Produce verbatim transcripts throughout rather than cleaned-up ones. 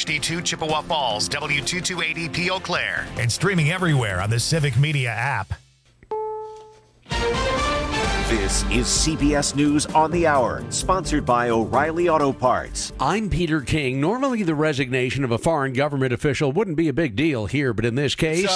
D two Chippewa Falls, W two two eight zero P Eau Claire. And streaming everywhere on the Civic Media app. This is C B S News on the Hour, sponsored by O'Reilly Auto Parts. I'm Peter King. Normally, the resignation of a foreign government official wouldn't be a big deal here, but in this case,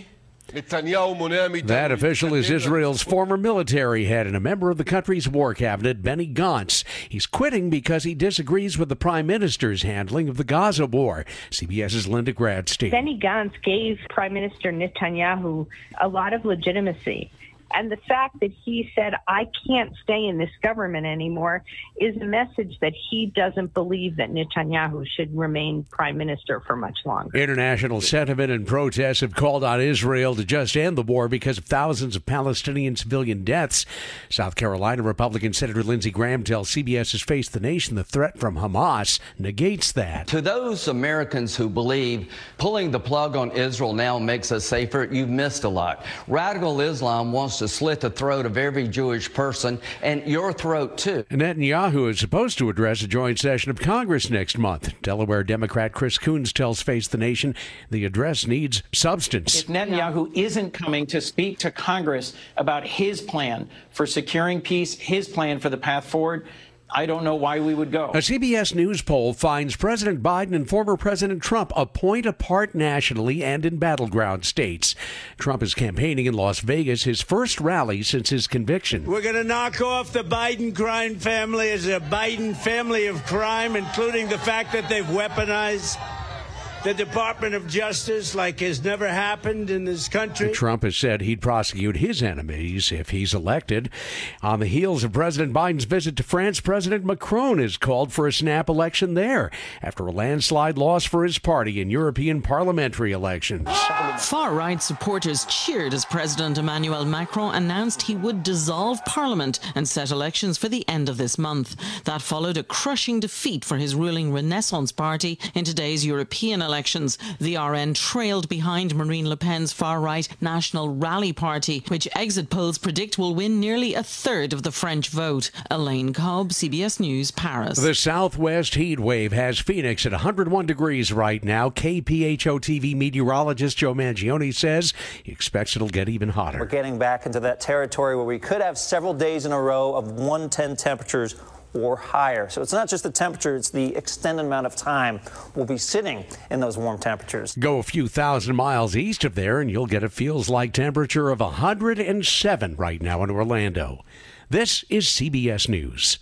that official is Israel's former military head and a member of the country's war cabinet, Benny Gantz. He's quitting because he disagrees with the prime minister's handling of the Gaza war. CBS's Linda Gradstein. Benny Gantz gave Prime Minister Netanyahu a lot of legitimacy. And the fact that he said, I can't stay in this government anymore, is a message that he doesn't believe that Netanyahu should remain prime minister for much longer. International sentiment and protests have called on Israel to just end the war because of thousands of Palestinian civilian deaths. South Carolina Republican Senator Lindsey Graham tells CBS's Face the Nation the threat from Hamas negates that. To those Americans who believe pulling the plug on Israel now makes us safer, you've missed a lot. Radical Islam wants to slit the throat of every Jewish person, and your throat too. Netanyahu is supposed to address a joint session of Congress next month. Delaware Democrat Chris Coons tells Face the Nation the address needs substance. If Netanyahu isn't coming to speak to Congress about his plan for securing peace, his plan for the path forward, I don't know why we would go. A C B S News poll finds President Biden and former President Trump a point apart nationally and in battleground states. Trump is campaigning in Las Vegas, his first rally since his conviction. We're going to knock off the Biden crime family as a Biden family of crime, including the fact that they've weaponized the Department of Justice like has never happened in this country. Trump has said he'd prosecute his enemies if he's elected. On the heels of President Biden's visit to France, President Macron has called for a snap election there after a landslide loss for his party in European parliamentary elections. Far-right supporters cheered as President Emmanuel Macron announced he would dissolve Parliament and set elections for the end of this month. That followed a crushing defeat for his ruling Renaissance Party in today's European elections. Elections, the R N trailed behind Marine Le Pen's far-right National Rally Party, which exit polls predict will win nearly a third of the French vote. Elaine Cobb, C B S News, Paris. The southwest heat wave has Phoenix at one hundred one degrees right now. K P H O T V meteorologist Joe Mangione says he expects it'll get even hotter. We're getting back into that territory where we could have several days in a row of one ten temperatures or higher. So it's not just the temperature, it's the extended amount of time we'll be sitting in those warm temperatures. Go a few thousand miles east of there and you'll get a feels like temperature of one hundred seven right now in Orlando. This is C B S News.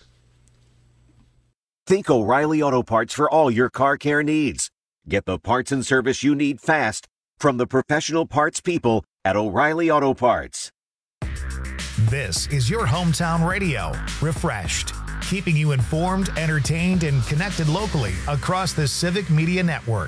Think O'Reilly Auto Parts for all your car care needs. Get the parts and service you need fast from the professional parts people at O'Reilly Auto Parts. This is your hometown radio, Refreshed, keeping you informed, entertained, and connected locally across the Civic Media Network.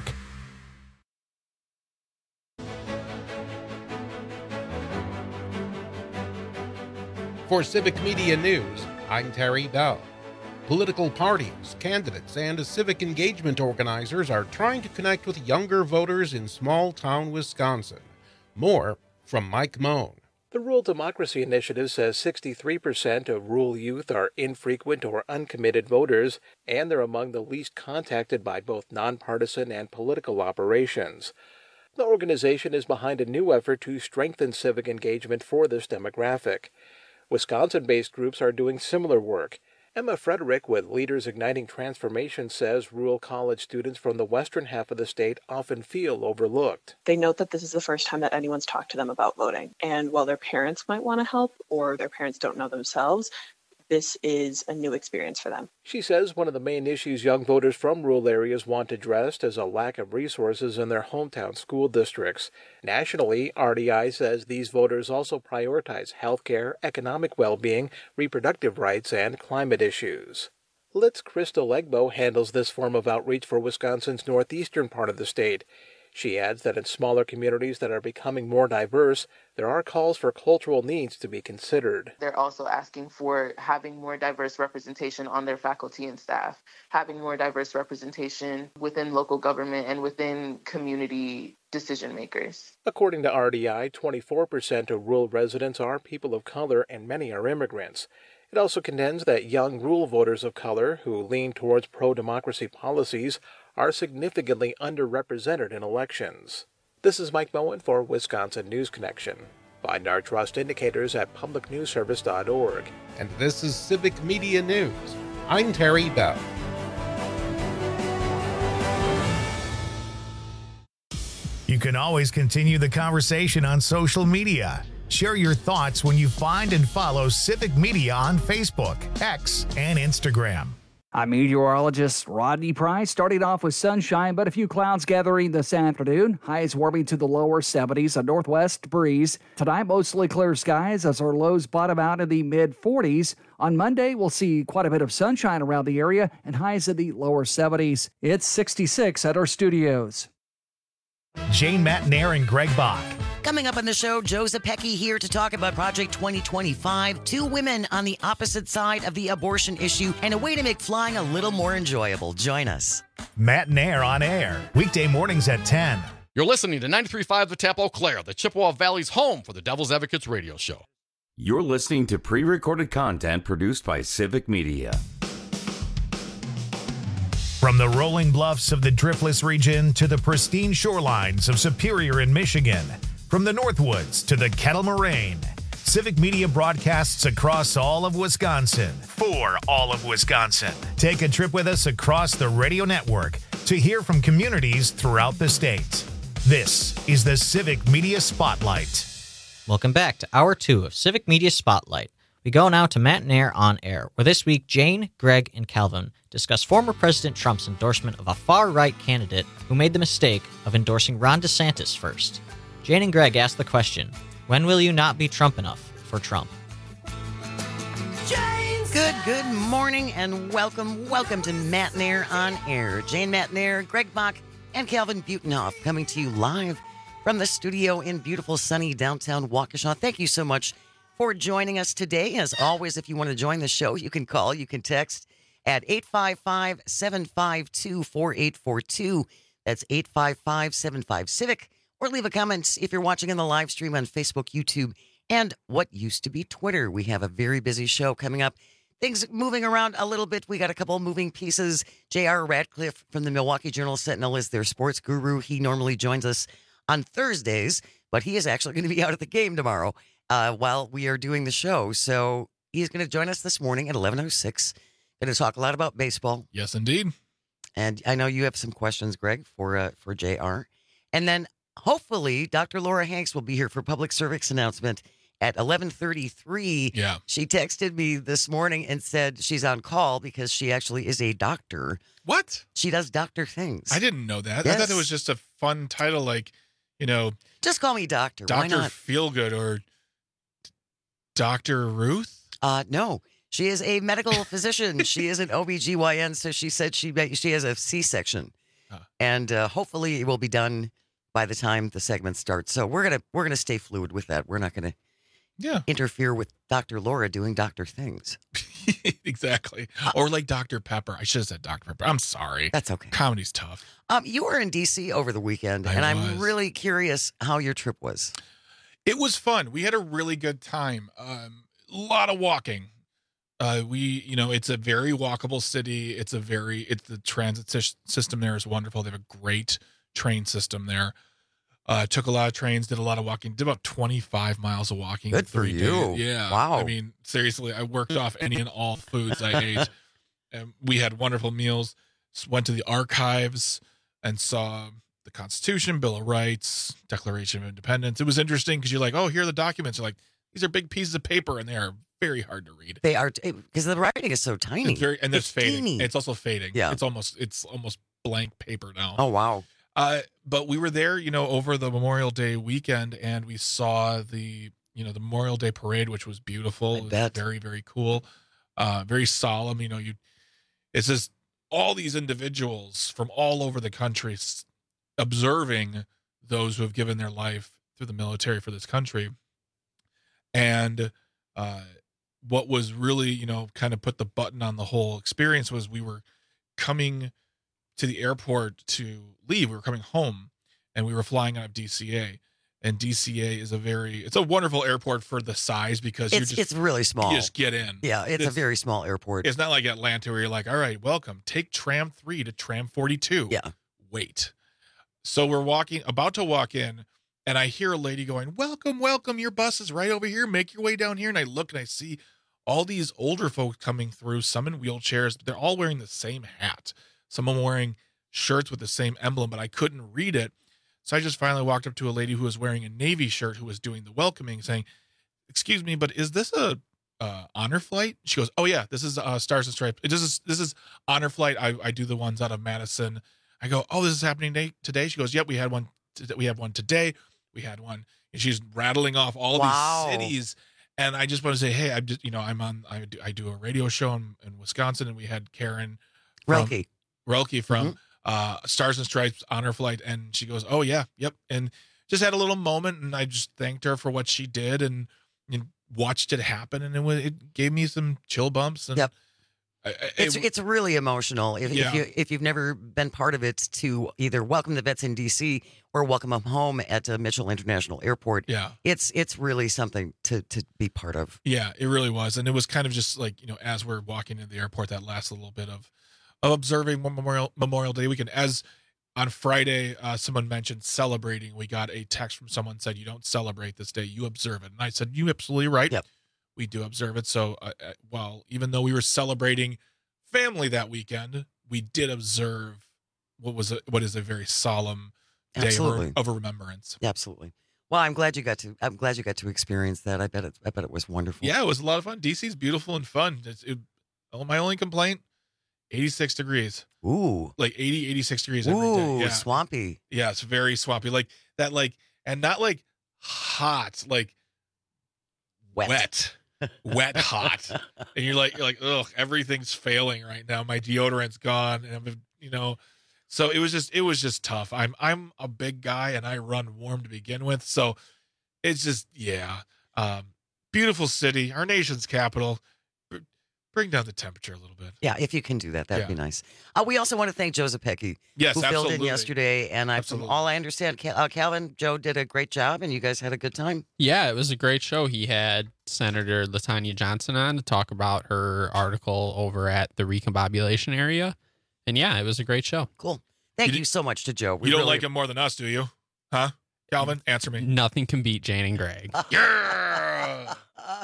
For Civic Media News, I'm Terry Bell. Political parties, candidates, and civic engagement organizers are trying to connect with younger voters in small-town Wisconsin. More from Mike Moan. The Rural Democracy Initiative says sixty-three percent of rural youth are infrequent or uncommitted voters, and they're among the least contacted by both nonpartisan and political operations. The organization is behind a new effort to strengthen civic engagement for this demographic. Wisconsin-based groups are doing similar work. Emma Frederick with Leaders Igniting Transformation says rural college students from the western half of the state often feel overlooked. They note that this is the first time that anyone's talked to them about voting. And while their parents might want to help or their parents don't know themselves, this is a new experience for them. She says one of the main issues young voters from rural areas want addressed is a lack of resources in their hometown school districts. Nationally, R D I says these voters also prioritize health care, economic well-being, reproductive rights, and climate issues. Litz Crystal Egbo handles this form of outreach for Wisconsin's northeastern part of the state. She adds that in smaller communities that are becoming more diverse, there are calls for cultural needs to be considered. They're also asking for having more diverse representation on their faculty and staff, having more diverse representation within local government and within community decision makers. According to R D I, twenty-four percent of rural residents are people of color and many are immigrants. It also contends that young rural voters of color who lean towards pro-democracy policies are significantly underrepresented in elections. This is Mike Moen for Wisconsin News Connection. Find our trust indicators at public news service dot org. And this is Civic Media News. I'm Terry Bell. You can always continue the conversation on social media. Share your thoughts when you find and follow Civic Media on Facebook, X, and Instagram. I'm meteorologist Rodney Price. Starting off with sunshine, but a few clouds gathering this afternoon. Highs warming to the lower seventies, a northwest breeze. Tonight, mostly clear skies as our lows bottom out in the mid forties. On Monday, we'll see quite a bit of sunshine around the area and highs in the lower seventies. It's sixty-six at our studios. Jane Matnair and Greg Bach. Coming up on the show, Joe Zepecki here to talk about Project twenty twenty-five, two women on the opposite side of the abortion issue, and a way to make flying a little more enjoyable. Join us. Matnair on air, weekday mornings at ten. You're listening to ninety-three point five The Tap Eau Claire, the Chippewa Valley's home for the Devil's Advocates radio show. You're listening to pre-recorded content produced by Civic Media. From the rolling bluffs of the Driftless region to the pristine shorelines of Superior in Michigan, from the Northwoods to the Kettle Moraine, Civic Media broadcasts across all of Wisconsin for all of Wisconsin. Take a trip with us across the radio network to hear from communities throughout the state. This is the Civic Media Spotlight. Welcome back to Hour two of Civic Media Spotlight. We go now to Matnair on Air, where this week Jane, Greg, and Calvin discuss former President Trump's endorsement of a far-right candidate who made the mistake of endorsing Ron DeSantis first. Jane and Greg ask the question, when will you not be Trump enough for Trump? Good, good morning and welcome, welcome to Matnair on Air. Jane Matnair, Greg Bach, and Calvin Butenhoff coming to you live from the studio in beautiful sunny downtown Waukesha. Thank you so much for joining us today. As always, if you want to join the show, you can call, you can text at eight five five, seven five two, four eight four two. That's eight five five, seven five, CIVIC. Or leave a comment if you're watching in the live stream on Facebook, YouTube, and what used to be Twitter. We have a very busy show coming up. Things moving around a little bit. We got a couple of moving pieces. J R Radcliffe from the Milwaukee Journal-Sentinel is their sports guru. He normally joins us on Thursdays, but he is actually going to be out at the game tomorrow uh, while we are doing the show. So he's going to join us this morning at eleven oh six. Going to talk a lot about baseball. Yes, indeed. And I know you have some questions, Greg, for uh, for J R. And then hopefully Doctor Laura Hanks will be here for public service announcement at eleven thirty-three. Yeah. She texted me this morning and said she's on call because she actually is a doctor. What? She does doctor things. I didn't know that. Yes. I thought it was just a fun title like, you know. Just call me doctor. Why Doctor not? Feelgood or Doctor Ruth? Uh, no. She is a medical physician. She is an O B G Y N, so she said she she has a C-section. Huh. And uh, hopefully it will be done by the time the segment starts. So we're gonna we're gonna stay fluid with that. We're not gonna yeah. interfere with Doctor Laura doing doctor things. Exactly. Uh, or like Doctor Pepper. I should have said Doctor Pepper. I'm sorry. That's okay. Comedy's tough. Um, you were in D C over the weekend, I and was. I'm really curious how your trip was. It was fun. We had a really good time. Um, a lot of walking. Uh, we, you know, it's a very walkable city. It's a very, it's the transit sy- system there is wonderful. They have a great train system there. Uh, took a lot of trains, did a lot of walking, did about twenty-five miles of walking. Good in three for you. days. Yeah. Wow. I mean, seriously, I worked off any and all foods I ate. And we had wonderful meals. Went to the archives and saw the Constitution, Bill of Rights, Declaration of Independence. It was interesting because you're like, oh, here are the documents. You're like, these are big pieces of paper and they are very hard to read. They are, because the writing is so tiny. It's very, and it's, it's fading. Teeny. It's also fading. Yeah. It's almost, it's almost blank paper now. Oh, wow. Uh, but we were there, you know, over the Memorial Day weekend, and we saw the, you know, the Memorial Day parade, which was beautiful. I it was bet. very, very cool. Uh, very solemn. You know, you, it's just all these individuals from all over the country s- observing those who have given their life through the military for this country. And uh, what was really, you know, kind of put the button on the whole experience was we were coming to the airport to leave. We were coming home, and we were flying out of D C A. And D C A is a very, it's a wonderful airport for the size because It's you're just, it's really small. You just get in. Yeah, it's, a very small airport. It's not like Atlanta where you're like, all right, welcome. Take tram three to tram forty-two. Yeah. Wait. So we're walking, about to walk in, and I hear a lady going, welcome, welcome. Your bus is right over here. Make your way down here. And I look and I see all these older folks coming through, some in wheelchairs, but they're all wearing the same hat. Some of them wearing shirts with the same emblem, but I couldn't read it. So I just finally walked up to a lady who was wearing a Navy shirt who was doing the welcoming, saying, excuse me, but is this a uh, honor flight? She goes, oh, yeah, this is uh, Stars and Stripes. This is, this is honor flight. I, I do the ones out of Madison. I go, oh, this is happening day, today? She goes, yep, we had one. T- we had one today. We had one. And she's rattling off all Wow. these cities. And I just want to say, hey, I'm just, you know, I'm on, I do, I do a radio show in, in Wisconsin, and we had Karen from, Relke. Relke from Mhm. uh, Stars and Stripes honor flight. And she goes, oh, yeah, yep. And just had a little moment, and I just thanked her for what she did and, and watched it happen. And it, was, it gave me some chill bumps. And Yep. I, I, It's it, it's really emotional. If, Yeah. if you if you've never been part of it, to either welcome the vets in D C or welcome them home at uh, Mitchell International Airport, yeah. it's it's really something to to be part of. Yeah, it really was. And it was kind of just like, you know, as we're walking into the airport, that last little bit of, of observing Memorial Memorial Day weekend. As on Friday, uh, someone mentioned celebrating. We got a text from someone said, you don't celebrate this day, you observe it. And I said, you're absolutely right. Yep. We do observe it. So, uh, uh, well, even though we were celebrating family that weekend, we did observe what was a, what is a very solemn day of, Absolutely. of remembrance. Absolutely. Well, I'm glad you got to. I'm glad you got to experience that. I bet it. I bet it was wonderful. Yeah, it was a lot of fun. D C's beautiful and fun. It's, it, oh, my only complaint, eighty-six degrees. Ooh. Like eighty, eighty-six degrees every Ooh, day. Yeah. swampy. Yeah, it's very swampy. Like that, like, and not like hot, like Wet. wet, wet, hot. And you're like, you're like, ugh, everything's failing right now. My deodorant's gone, and I'm, you know, so it was just, it was just tough. I'm, I'm a big guy, and I run warm to begin with, so it's just, yeah. Um, beautiful city, our nation's capital. Br- Bring down the temperature a little bit. Yeah, if you can do that, that'd Yeah. be nice. Uh, we also want to thank Joe Zepecki, Yes, who filled in absolutely. yesterday. And I, from Absolutely. all I understand, Cal- uh, Calvin, Joe did a great job, and you guys had a good time. Yeah, it was a great show. He had Senator LaTanya Johnson on to talk about her article over at the recombobulation area. And yeah, it was a great show. Cool. Thank You you, so much to Joe. We You don't really- like him more than us, do you? Huh? Calvin, answer me. Nothing can beat Jane and Greg. Yeah.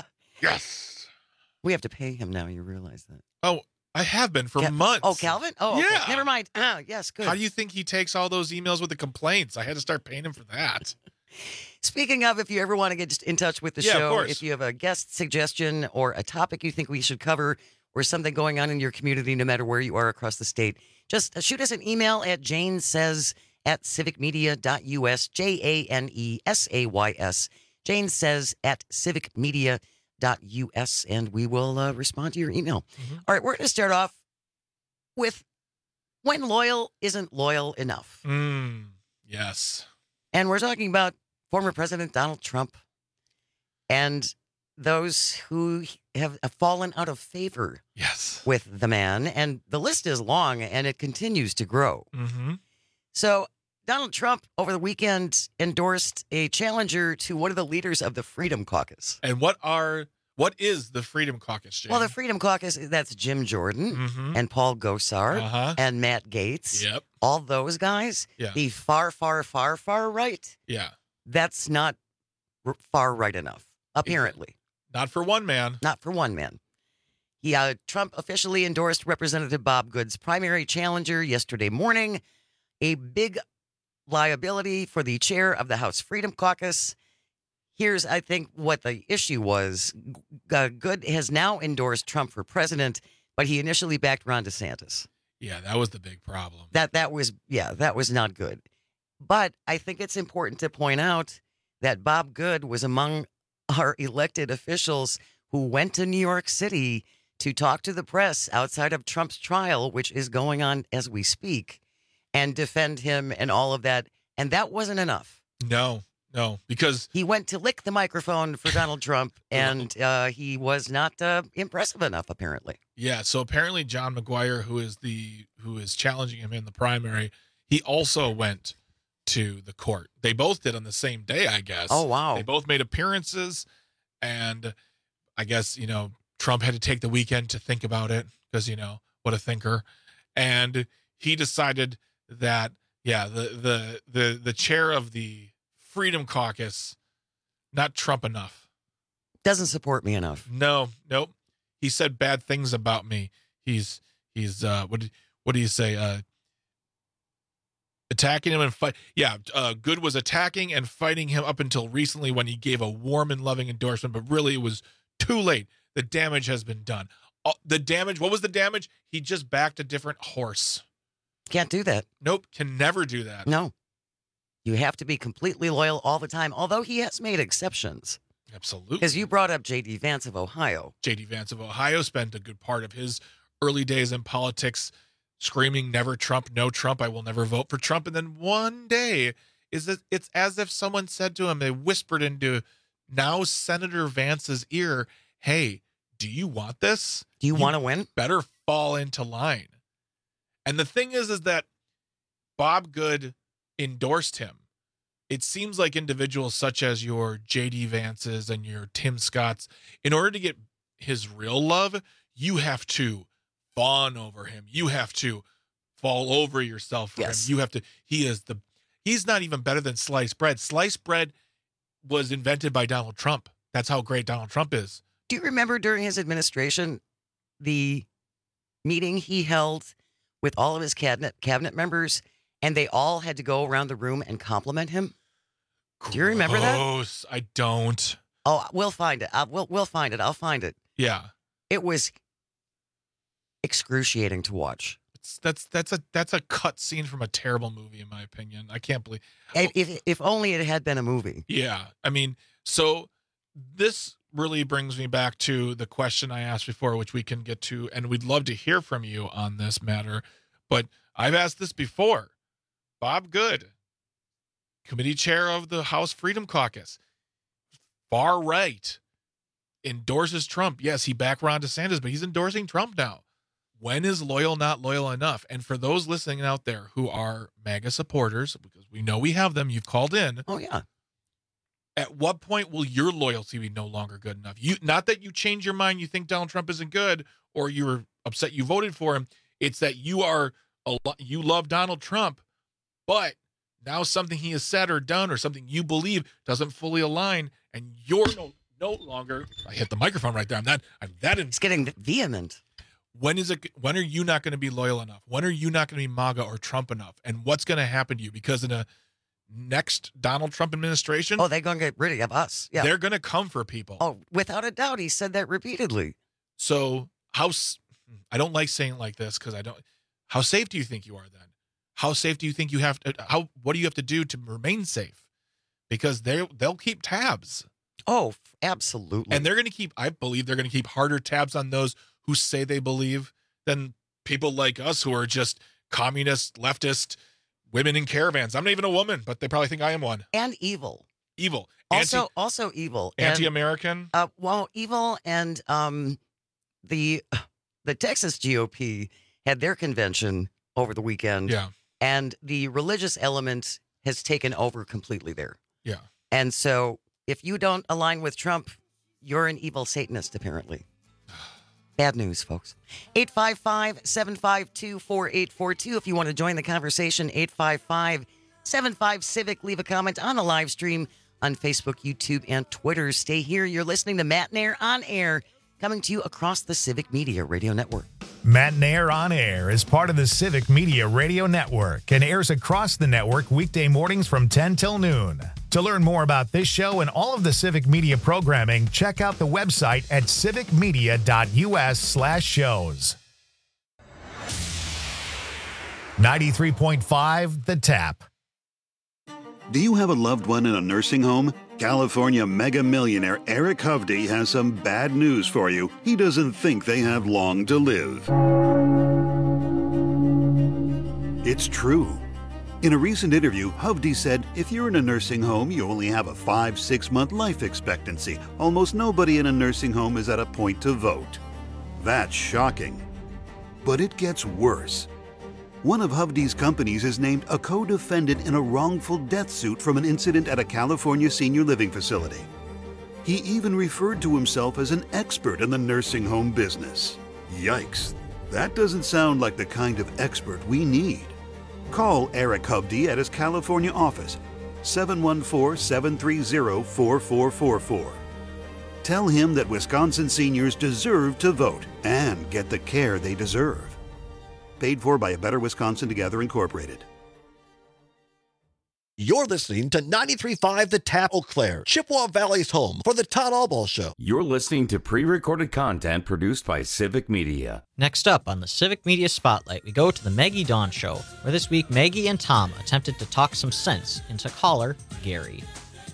Yes. We have to pay him now. You realize that? Oh, I have been for Cal- months. Oh, Calvin? Oh, okay. Yeah. Never mind. Ah, yes, good. How do you think he takes all those emails with the complaints? I had to start paying him for that. Speaking of, if you ever want to get in touch with the Yeah, of show, course. if you have a guest suggestion or a topic you think we should cover or something going on in your community, no matter where you are across the state, just shoot us an email at Jane Says at civicmedia.us, J A N E S A Y S. Jane Says at civicmedia.us, and we will uh, respond to your email. Mm-hmm. All right, we're going to start off with when loyal isn't loyal enough. Mm, yes. And we're talking about former President Donald Trump and those who have fallen out of favor yes. with the man. And the list is long, and it continues to grow. Mm-hmm. So Donald Trump over the weekend endorsed a challenger to one of the leaders of the Freedom Caucus. And what are what is the Freedom Caucus, Jane? Well, the Freedom Caucus, that's Jim Jordan Mhm. and Paul Gosar Uh-huh. and Matt Gaetz. Yep. All those guys, Yeah. the far, far, far, far right. Yeah. That's not r- far right enough, apparently. Not for one man. Not for one man. He, uh, Trump officially endorsed Representative Bob Good's primary challenger yesterday morning, a big liability for the chair of the House Freedom Caucus. Here's, I think, what the issue was. Uh, Good has now endorsed Trump for president, but he initially backed Ron DeSantis. Yeah, that was the big problem. That that was, yeah, that was not good. But I think it's important to point out that Bob Good was among our elected officials who went to New York City to talk to the press outside of Trump's trial, which is going on as we speak, and defend him and all of that. And that wasn't enough. No, no, because He went to lick the microphone for Donald Trump, and uh, he was not uh, impressive enough, apparently. yeah, so apparently John McGuire, who is the who is challenging him in the primary, he also went to the court. They both did on the same day, I guess. Oh, wow. They both made appearances, and I guess, you know, Trump had to take the weekend to think about it because, you know, what a thinker. And he decided that, yeah, the the the the chair of the Freedom Caucus, not Trump enough. Doesn't support me enough. No, nope. He said bad things about me. He's he's uh what did, what do you say? Uh attacking him and fight. Yeah, uh Good was attacking and fighting him up until recently when he gave a warm and loving endorsement, but really it was too late. The damage has been done. Uh, the damage, what was the damage? He just backed a different horse. Can't do that. Nope, can never do that. No. You have to be completely loyal all the time, although he has made exceptions. Absolutely. Because you brought up J D. Vance of Ohio. J D. Vance of Ohio spent a good part of his early days in politics screaming, never Trump, no Trump, I will never vote for Trump. And then one day, is that it's as if someone said to him, they whispered into now Senator Vance's ear, hey, do you want this? Do you, you want to win? Better fall into line. And the thing is, is that Bob Good endorsed him. It seems like individuals such as your J D. Vances and your Tim Scotts, in order to get his real love, you have to fawn over him. You have to fall over yourself for yes. him. You have to, he is the, he's not even better than sliced bread. Sliced bread was invented by Donald Trump. That's how great Donald Trump is. Do you remember during his administration, the meeting he held with all of his cabinet cabinet members, and they all had to go around the room and compliment him? Do you remember that? Gross. I don't. Oh, we'll find it. I'll, we'll we'll find it. I'll find it. Yeah. It was excruciating to watch. It's, that's that's a that's a cut scene from a terrible movie, in my opinion. I can't believe. If if, if only it had been a movie. Yeah. I mean, so this really brings me back to the question I asked before, which we can get to, and we'd love to hear from you on this matter. But I've asked this before. Bob Good, committee chair of the House Freedom Caucus, far right, endorses Trump. Yes, he backed Ron DeSantis, but he's endorsing Trump now. When is loyal not loyal enough? And for those listening out there who are MAGA supporters, because we know we have them, you've called in. Oh, yeah. At what point will your loyalty be no longer good enough? You not that you change your mind, you think Donald Trump isn't good, or you're upset you voted for him. It's that you are a you love Donald Trump, but now something he has said or done or something you believe doesn't fully align, and you're no no longer. I hit the microphone right there. I'm not. I'm that. In, it's getting vehement. When is it? When are you not going to be loyal enough? When are you not going to be MAGA or Trump enough? And what's going to happen to you? Because in a next Donald Trump administration, oh, they're going to get rid of us. Yeah, they're going to come for people. Oh, without a doubt, he said that repeatedly. So how? I don't like saying it like this because I don't. How safe do you think you are then? How safe do you think you have to? How? What do you have to do to remain safe? Because they they'll keep tabs. Oh, absolutely. And they're going to keep. I believe they're going to keep harder tabs on those who say they believe than people like us who are just communist, leftist, women in caravans. I'm not even a woman, but they probably think I am one. And evil. Evil. Also, Anti, also evil. Anti-American. And, uh, well, evil, and um, the the Texas G O P had their convention over the weekend. Yeah. And the religious element has taken over completely there. Yeah. And so, if you don't align with Trump, you're an evil Satanist, apparently. Bad news, folks. eight five five, seven five two, four eight four two. If you want to join the conversation, eight five five, seven five, Civic. Leave a comment on the live stream on Facebook, YouTube, and Twitter. Stay here. You're listening to Matt Nair on Air, coming to you across the Civic Media Radio Network. Matt Nair on Air is part of the Civic Media Radio Network and airs across the network weekday mornings from ten till noon. To learn more about this show and all of the Civic Media programming, check out the website at civicmedia.us slash shows. ninety-three point five The Tap. Do you have a loved one in a nursing home? California mega millionaire Eric Hovde has some bad news for you. He doesn't think they have long to live. It's true. In a recent interview, Hovde said, if you're in a nursing home, you only have a five, six month life expectancy. Almost nobody in a nursing home is at a point to vote. That's shocking. But it gets worse. One of Hovde's companies is named a co-defendant in a wrongful death suit from an incident at a California senior living facility. He even referred to himself as an expert in the nursing home business. Yikes, that doesn't sound like the kind of expert we need. Call Eric Hovde at his California office, seven one four, seven three zero, four four four four. Tell him that Wisconsin seniors deserve to vote and get the care they deserve. Paid for by A Better Wisconsin Together, Incorporated. You're listening to ninety-three point five The Tap Eau Claire, Chippewa Valley's home for the Todd Albaugh Show. You're listening to pre-recorded content produced by Civic Media. Next up on the Civic Media Spotlight, we go to the Maggie Dawn Show, where this week Maggie and Tom attempted to talk some sense into caller Gary.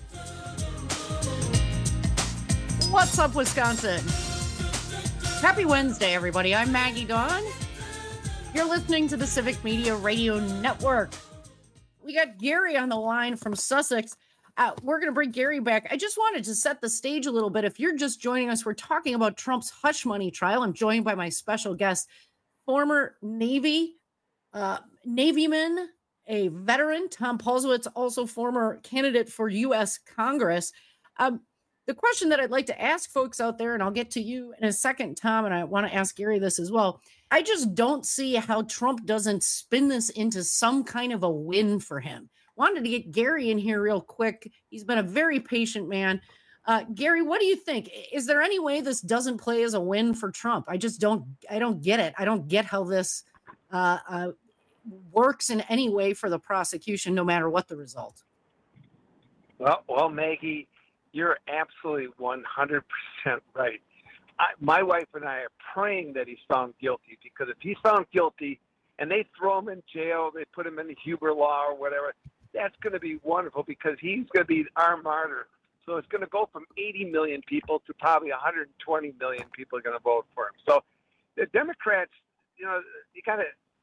What's up, Wisconsin? Happy Wednesday, everybody. I'm Maggie Dawn. You're listening to the Civic Media Radio Network. We got Gary on the line from Sussex. Uh, we're going to bring Gary back. I just wanted to set the stage a little bit. If you're just joining us, we're talking about Trump's hush money trial. I'm joined by my special guest, former Navy, uh, Navyman, a veteran, Tom Pulsowitz, also former candidate for U S Congress. Um, the question that I'd like to ask folks out there, and I'll get to you in a second, Tom, and I want to ask Gary this as well. I just don't see how Trump doesn't spin this into some kind of a win for him. Wanted to get Gary in here real quick. He's been a very patient man. Uh, Gary, what do you think? Is there any way this doesn't play as a win for Trump? I just don't, I don't get it. I don't get how this uh, uh, works in any way for the prosecution, no matter what the result. Well, well, Maggie, you're absolutely one hundred percent right. I, my wife and I are praying that he's found guilty, because if he's found guilty and they throw him in jail, they put him in the Huber Law or whatever, that's going to be wonderful, because he's going to be our martyr. So it's going to go from eighty million people to probably one hundred twenty million people are going to vote for him. So the Democrats, you know, you got to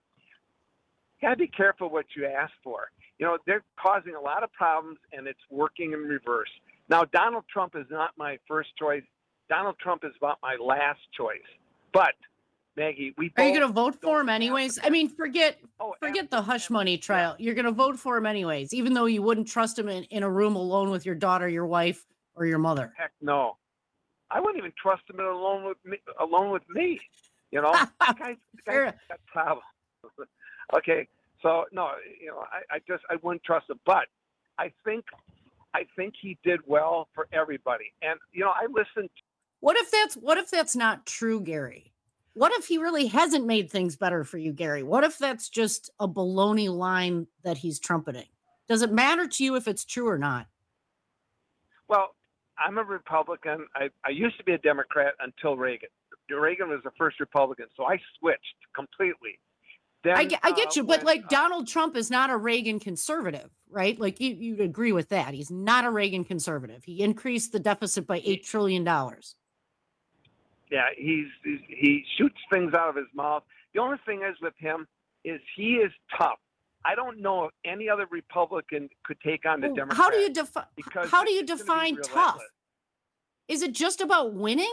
got to be careful what you ask for. You know, they're causing a lot of problems, and it's working in reverse. Now, Donald Trump is not my first choice. Donald Trump is about my last choice. But, Maggie, we Are you going to vote for him anyways? I mean, forget oh, forget the hush money trial. You're going to vote for him anyways, even though you wouldn't trust him in, in a room alone with your daughter, your wife, or your mother. Heck no. I wouldn't even trust him in alone with me. Alone with me. You know, the guy's, the guy's got problems. Okay, so, no, you know, I, I just I wouldn't trust him. But I think I think he did well for everybody. And, you know, I listened. What if that's what if that's not true, Gary? What if he really hasn't made things better for you, Gary? What if that's just a baloney line that he's trumpeting? Does it matter to you if it's true or not? Well, I'm a Republican. I, I used to be a Democrat until Reagan. Reagan was the first Republican, so I switched completely. Then, I, I get you, uh, but when, like uh, Donald Trump is not a Reagan conservative, right? Like you, you'd agree with that. He's not a Reagan conservative. He increased the deficit by eight trillion dollars. Yeah, he's, he's he shoots things out of his mouth. The only thing is with him is he is tough. I don't know if any other Republican could take on the Well, Democrats. How do you define? because How do you it's gonna be define relentless. tough? Is it just about winning?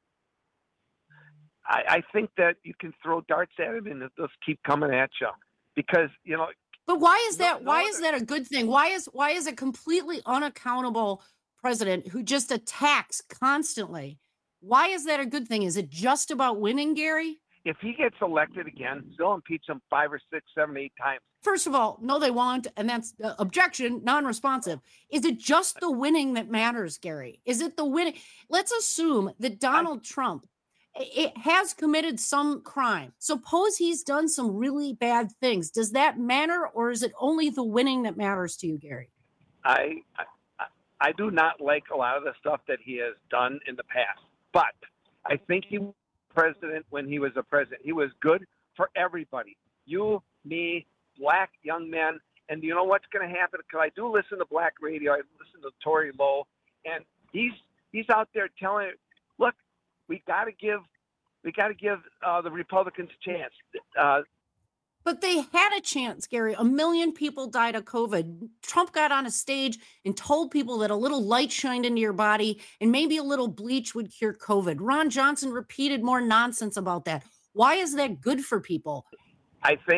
I, I think that you can throw darts at him and they'll just keep coming at you, because you know. But why is that? Why is that a good thing? Why is why is a completely unaccountable president who just attacks constantly? Why is that a good thing? Is it just about winning, Gary? If he gets elected again, they'll impeach him five or six, seven, eight times. First of all, no, they won't, and that's uh, objection, non-responsive. Is it just the winning that matters, Gary? Is it the winning? Let's assume that Donald Trump it has committed some crime. Suppose he's done some really bad things. Does that matter, or is it only the winning that matters to you, Gary? I, I I do not like a lot of the stuff that he has done in the past, but I think he was president when he was a president. He was good for everybody. You, me, black young men, and you know what's going to happen? Because I do listen to black radio. I listen to Tory Lowe, and he's he's out there telling, look, we got to give we got to give uh, the Republicans a chance. Uh, But they had a chance, Gary. A million people died of COVID. Trump got on a stage and told people that a little light shined into your body and maybe a little bleach would cure COVID. Ron Johnson repeated more nonsense about that. Why is that good for people? I think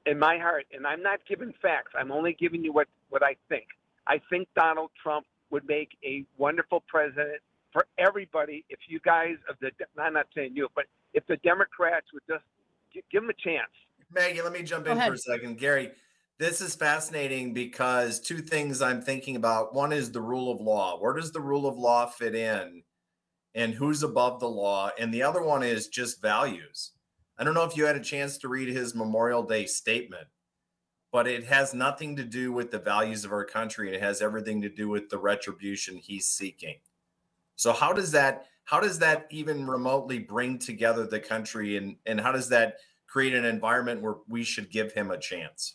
in my heart, and I'm not giving facts, I'm only giving you what, what I think. I think Donald Trump would make a wonderful president for everybody if you guys, of the I'm not saying you, but if the Democrats would just give him a chance. Maggie, let me jump Go in ahead. for a second. Gary, this is fascinating because two things I'm thinking about. One is the rule of law. Where does the rule of law fit in? And who's above the law? And the other one is just values. I don't know if you had a chance to read his Memorial Day statement, but it has nothing to do with the values of our country, and it has everything to do with the retribution he's seeking. So how does that how does that even remotely bring together the country, and, and how does that create an environment where we should give him a chance?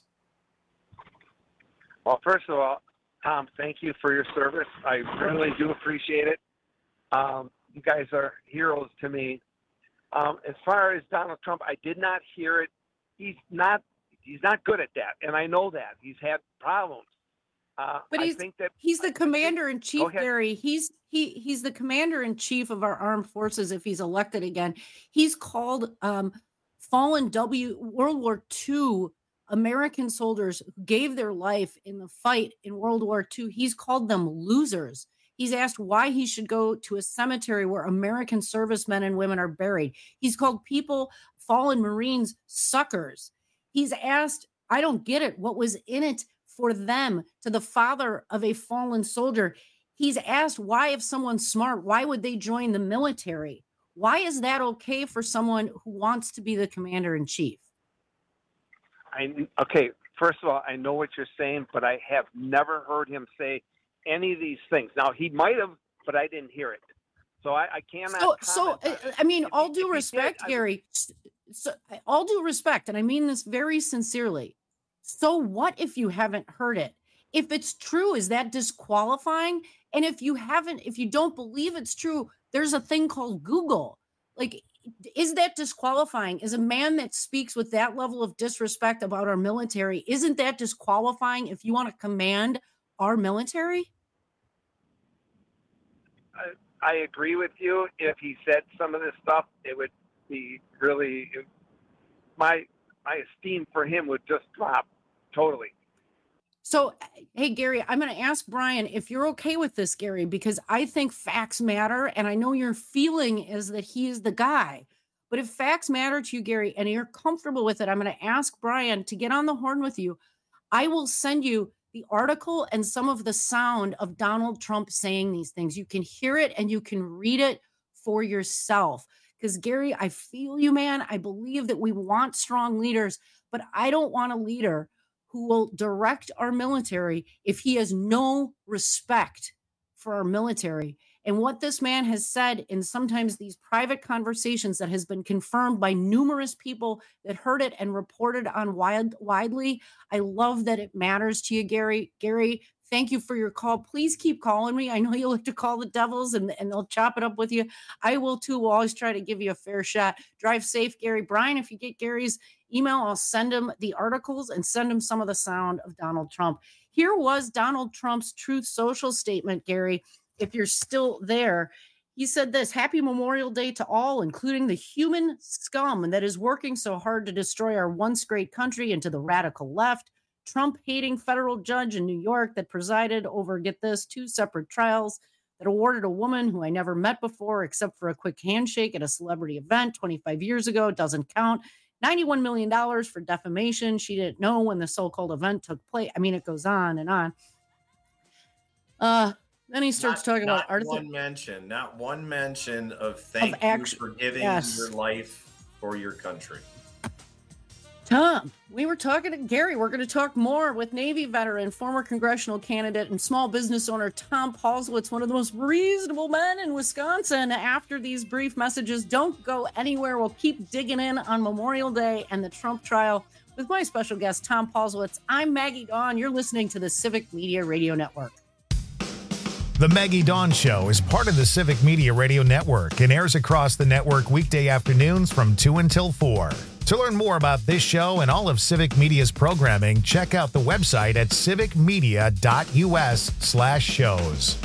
Well, first of all, Tom, thank you for your service. I really do appreciate it. Um, you guys are heroes to me. Um, as far as Donald Trump, I did not hear it. He's not he's not good at that, and I know that. He's had problems. Uh, But he's I think that he's the commander in chief, Go ahead. Gary. He's he he's the commander in chief of our armed forces if he's elected again. He's called um, fallen W World War Two American soldiers who gave their life in the fight in World War Two. He's called them losers. He's asked why he should go to a cemetery where American servicemen and women are buried. He's called people, fallen Marines, suckers. He's asked, I don't get it, what was in it for them, to the father of a fallen soldier. He's asked why, if someone's smart, why would they join the military? Why is that okay for someone who wants to be the commander in chief? I okay. First of all, I know what you're saying, but I have never heard him say any of these things. Now, he might have, but I didn't hear it. So I, I cannot. So, so comment on uh, it. I mean, If all he- due if he respect, did, I- Gary. s- So, all due respect, and I mean this very sincerely. So, what if you haven't heard it? If it's true, is that disqualifying? And if you haven't, if you don't believe it's true, there's a thing called Google. Like, is that disqualifying? Is a man that speaks with that level of disrespect about our military, isn't that disqualifying if you want to command our military? I, I agree with you. If he said some of this stuff, it would be really my my esteem for him would just drop totally. So, hey, Gary, I'm going to ask Brian if you're okay with this, Gary, because I think facts matter. And I know your feeling is that he is the guy. But if facts matter to you, Gary, and you're comfortable with it, I'm going to ask Brian to get on the horn with you. I will send you the article and some of the sound of Donald Trump saying these things. You can hear it and you can read it for yourself. Because, Gary, I feel you, man. I believe that we want strong leaders, but I don't want a leader who will direct our military if he has no respect for our military. And what this man has said in sometimes these private conversations that has been confirmed by numerous people that heard it and reported on wide, widely. I love that it matters to you, Gary. Gary, thank you for your call. Please keep calling me. I know you like to call the Devils and, and they'll chop it up with you. I will too. We'll always try to give you a fair shot. Drive safe, Gary. Brian, if you get Gary's email, I'll send him the articles and send him some of the sound of Donald Trump. Here was Donald Trump's Truth Social statement, Gary. If you're still there, he said this: Happy Memorial Day to all, including the human scum that is working so hard to destroy our once great country, and to the radical left, Trump-hating federal judge in New York that presided over, get this, two separate trials that awarded a woman who I never met before except for a quick handshake at a celebrity event twenty-five years ago, doesn't count, ninety-one million dollars for defamation. She didn't know when the so-called event took place. I mean, it goes on and on. Uh, Then he starts Not- talking not about Arthur. one mention, not one mention of thank Of act- you for giving yes. your life for your country. Tom, we were talking to Gary. We're going to talk more with Navy veteran, former congressional candidate, and small business owner Tom Paulsowitz, one of the most reasonable men in Wisconsin. After these brief messages, don't go anywhere. We'll keep digging in on Memorial Day and the Trump trial with my special guest, Tom Paulsowitz. I'm Maggie Dawn. You're listening to the Civic Media Radio Network. The Maggie Dawn Show is part of the Civic Media Radio Network and airs across the network weekday afternoons from two until four. To learn more about this show and all of Civic Media's programming, check out the website at civicmedia.us slash shows.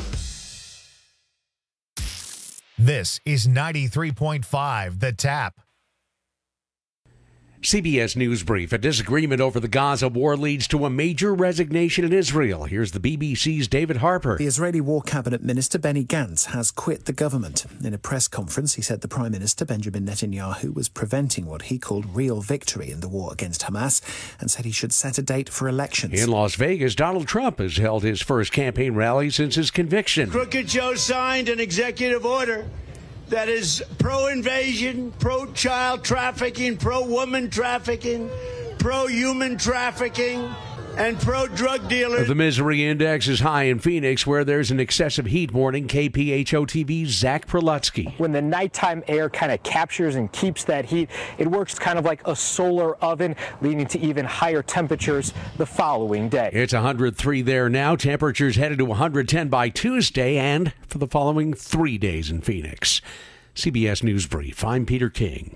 This is ninety-three point five The Tap. C B S News Brief. A disagreement over the Gaza war leads to a major resignation in Israel. Here's the B B C's David Harper. The Israeli War Cabinet Minister Benny Gantz has quit the government. In a press conference, he said the Prime Minister Benjamin Netanyahu was preventing what he called real victory in the war against Hamas and said he should set a date for elections. In Las Vegas, Donald Trump has held his first campaign rally since his conviction. Crooked Joe signed an executive order that is pro-invasion, pro-child trafficking, pro-woman trafficking, pro-human trafficking, and pro-drug dealers. The misery index is high in Phoenix, where there's an excessive heat warning. K P H O T V's Zach Prelutsky. When the nighttime air kind of captures and keeps that heat, it works kind of like a solar oven, leading to even higher temperatures the following day. It's one hundred three there now. Temperatures headed to one hundred ten by Tuesday and for the following three days in Phoenix. C B S News Brief. I'm Peter King.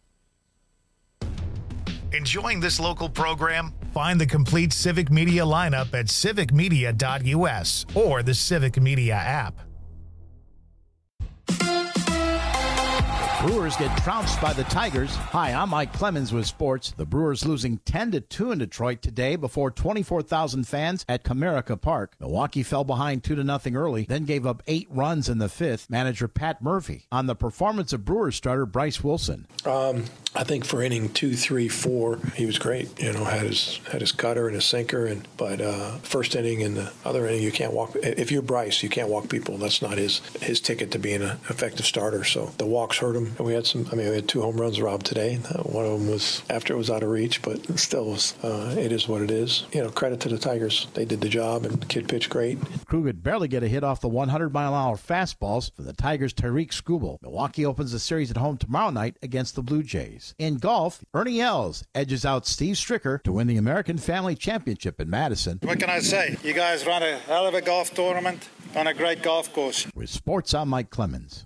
Enjoying this local program? Find the complete Civic Media lineup at civic media dot U S or the Civic Media app. Brewers get trounced by the Tigers. Hi, I'm Mike Clemens with sports. The Brewers losing ten to two in Detroit today before twenty-four thousand fans at Comerica Park. Milwaukee fell behind two to nothing early, then gave up eight runs in the fifth. Manager Pat Murphy on the performance of Brewers starter Bryce Wilson. Um, I think for inning two, three, four, he was great. You know, had his had his cutter and his sinker, and but uh, first inning and the other inning, you can't walk. If you're Bryce, you can't walk people. That's not his his ticket to being an effective starter. So the walks hurt him. And we had some. I mean, we had two home runs robbed today. One of them was after it was out of reach, but still, was, uh, it is what it is. You know, credit to the Tigers. They did the job, and the kid pitched great. Krug could barely get a hit off the one hundred mile an hour fastballs for the Tigers' Tariq Skubal. Milwaukee opens the series at home tomorrow night against the Blue Jays. In golf, Ernie Els edges out Steve Stricker to win the American Family Championship in Madison. What can I say? You guys run a hell of a golf tournament on a great golf course. With sports, I'm Mike Clemens.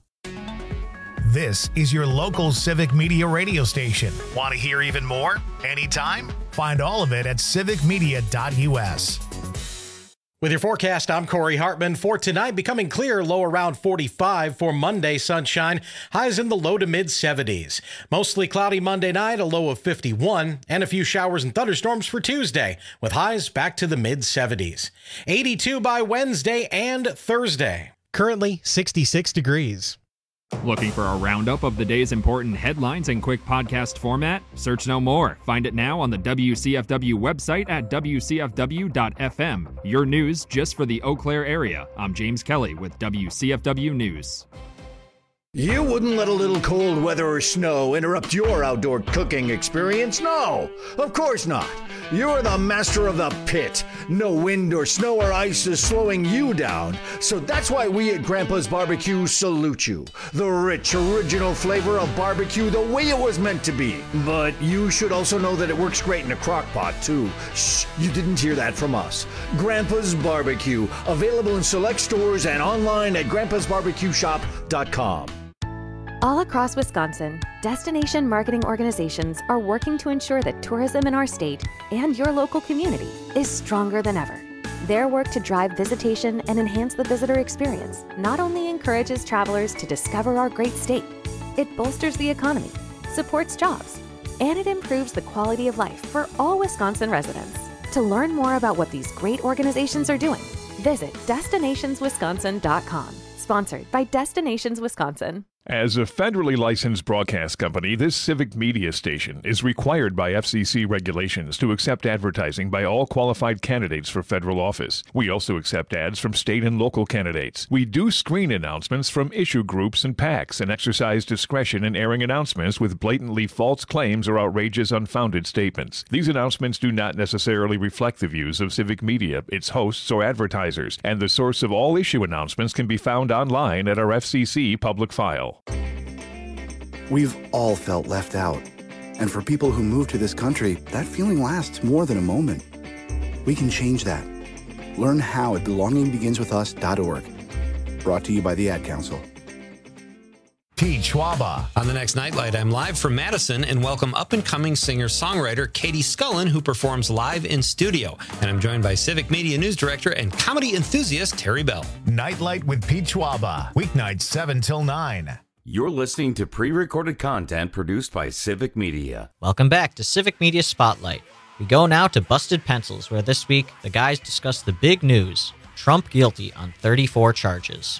This is your local Civic Media radio station. Want to hear even more? Anytime? Find all of it at civic media dot U S. With your forecast, I'm Corey Hartman. For tonight, becoming clear, low around forty-five. For Monday, sunshine, highs in the low to mid seventies. Mostly cloudy Monday night, a low of fifty-one, and a few showers and thunderstorms for Tuesday, with highs back to the mid seventies. eighty-two by Wednesday and Thursday. Currently sixty-six degrees. Looking for a roundup of the day's important headlines in quick podcast format? Search no more. Find it now on the W C F W website at w c f w dot f m. Your news just for the Eau Claire area. I'm James Kelly with W C F W News. You wouldn't let a little cold weather or snow interrupt your outdoor cooking experience? No, of course not. You're the master of the pit. No wind or snow or ice is slowing you down. So that's why we at Grandpa's Barbecue salute you. The rich, original flavor of barbecue the way it was meant to be. But you should also know that it works great in a crock pot, too. Shh, you didn't hear that from us. Grandpa's Barbecue, available in select stores and online at grandpas barbecue shop dot com. All across Wisconsin, destination marketing organizations are working to ensure that tourism in our state and your local community is stronger than ever. Their work to drive visitation and enhance the visitor experience not only encourages travelers to discover our great state, it bolsters the economy, supports jobs, and it improves the quality of life for all Wisconsin residents. To learn more about what these great organizations are doing, visit destinations wisconsin dot com. Sponsored by Destinations Wisconsin. As a federally licensed broadcast company, this Civic Media station is required by F C C regulations to accept advertising by all qualified candidates for federal office. We also accept ads from state and local candidates. We do screen announcements from issue groups and PACs and exercise discretion in airing announcements with blatantly false claims or outrageous, unfounded statements. These announcements do not necessarily reflect the views of Civic Media, its hosts, or advertisers, and the source of all issue announcements can be found online at our F C C public file. We've all felt left out. And for people who move to this country, that feeling lasts more than a moment. We can change that. Learn how at belonging begins with us dot org. Brought to you by the Ad Council. Pete Schwaba. On the next Nightlight, I'm live from Madison and welcome up-and-coming singer-songwriter Katie Scullen, who performs live in studio. And I'm joined by Civic Media News Director and comedy enthusiast Terry Bell. Nightlight with Pete Schwaba. Weeknights seven till nine. You're listening to pre-recorded content produced by Civic Media. Welcome back to Civic Media Spotlight. We go now to Busted Pencils, where this week the guys discuss the big news: Trump guilty on thirty-four charges.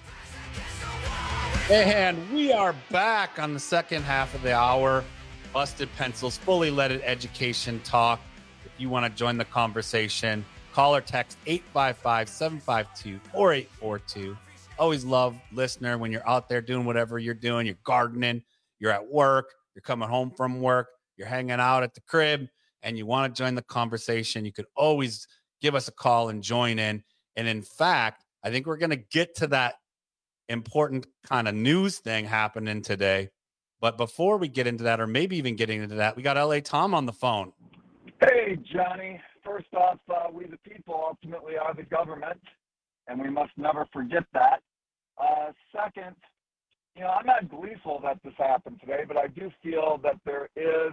And we are back on the second half of the hour. Busted Pencils, fully leaded education talk. If you want to join the conversation, call or text eight five five, seven five two, four eight four two. Always love listener when you're out there doing whatever you're doing. You're gardening, you're at work, you're coming home from work, you're hanging out at the crib, and you want to join the conversation. You could always give us a call and join in. And in fact, I think we're going to get to that important kind of news thing happening today. But before we get into that, or maybe even getting into that, we got L A Tom on the phone. Hey, Johnny. First off, uh, we the people ultimately are the government, and we must never forget that. Uh, second, you know, I'm not gleeful that this happened today, but I do feel that there is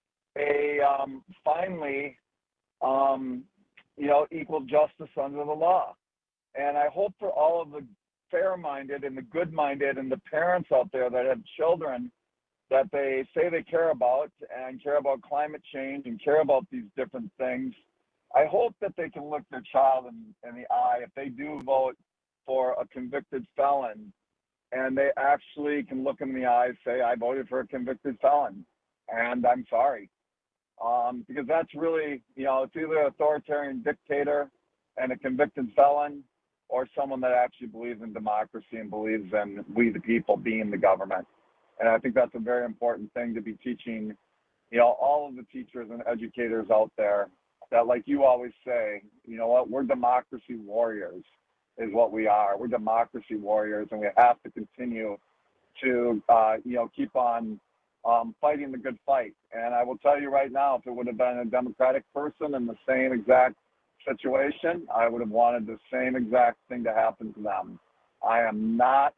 a um, finally, um, you know, equal justice under the law. And I hope for all of the fair-minded and the good-minded and the parents out there that have children that they say they care about and care about climate change and care about these different things, I hope that they can look their child in, in the eye if they do vote for a convicted felon, and they actually can look in the eye and say, I voted for a convicted felon, and I'm sorry. Um, because that's really, you know, it's either an authoritarian dictator and a convicted felon, or someone that actually believes in democracy and believes in we the people being the government. And I think that's a very important thing to be teaching, you know, all of the teachers and educators out there, that like you always say, you know what, we're democracy warriors is what we are. We're democracy warriors, and we have to continue to, uh, you know, keep on um, fighting the good fight. And I will tell you right now, if it would have been a Democratic person in the same exact situation, I would have wanted the same exact thing to happen to them. I am not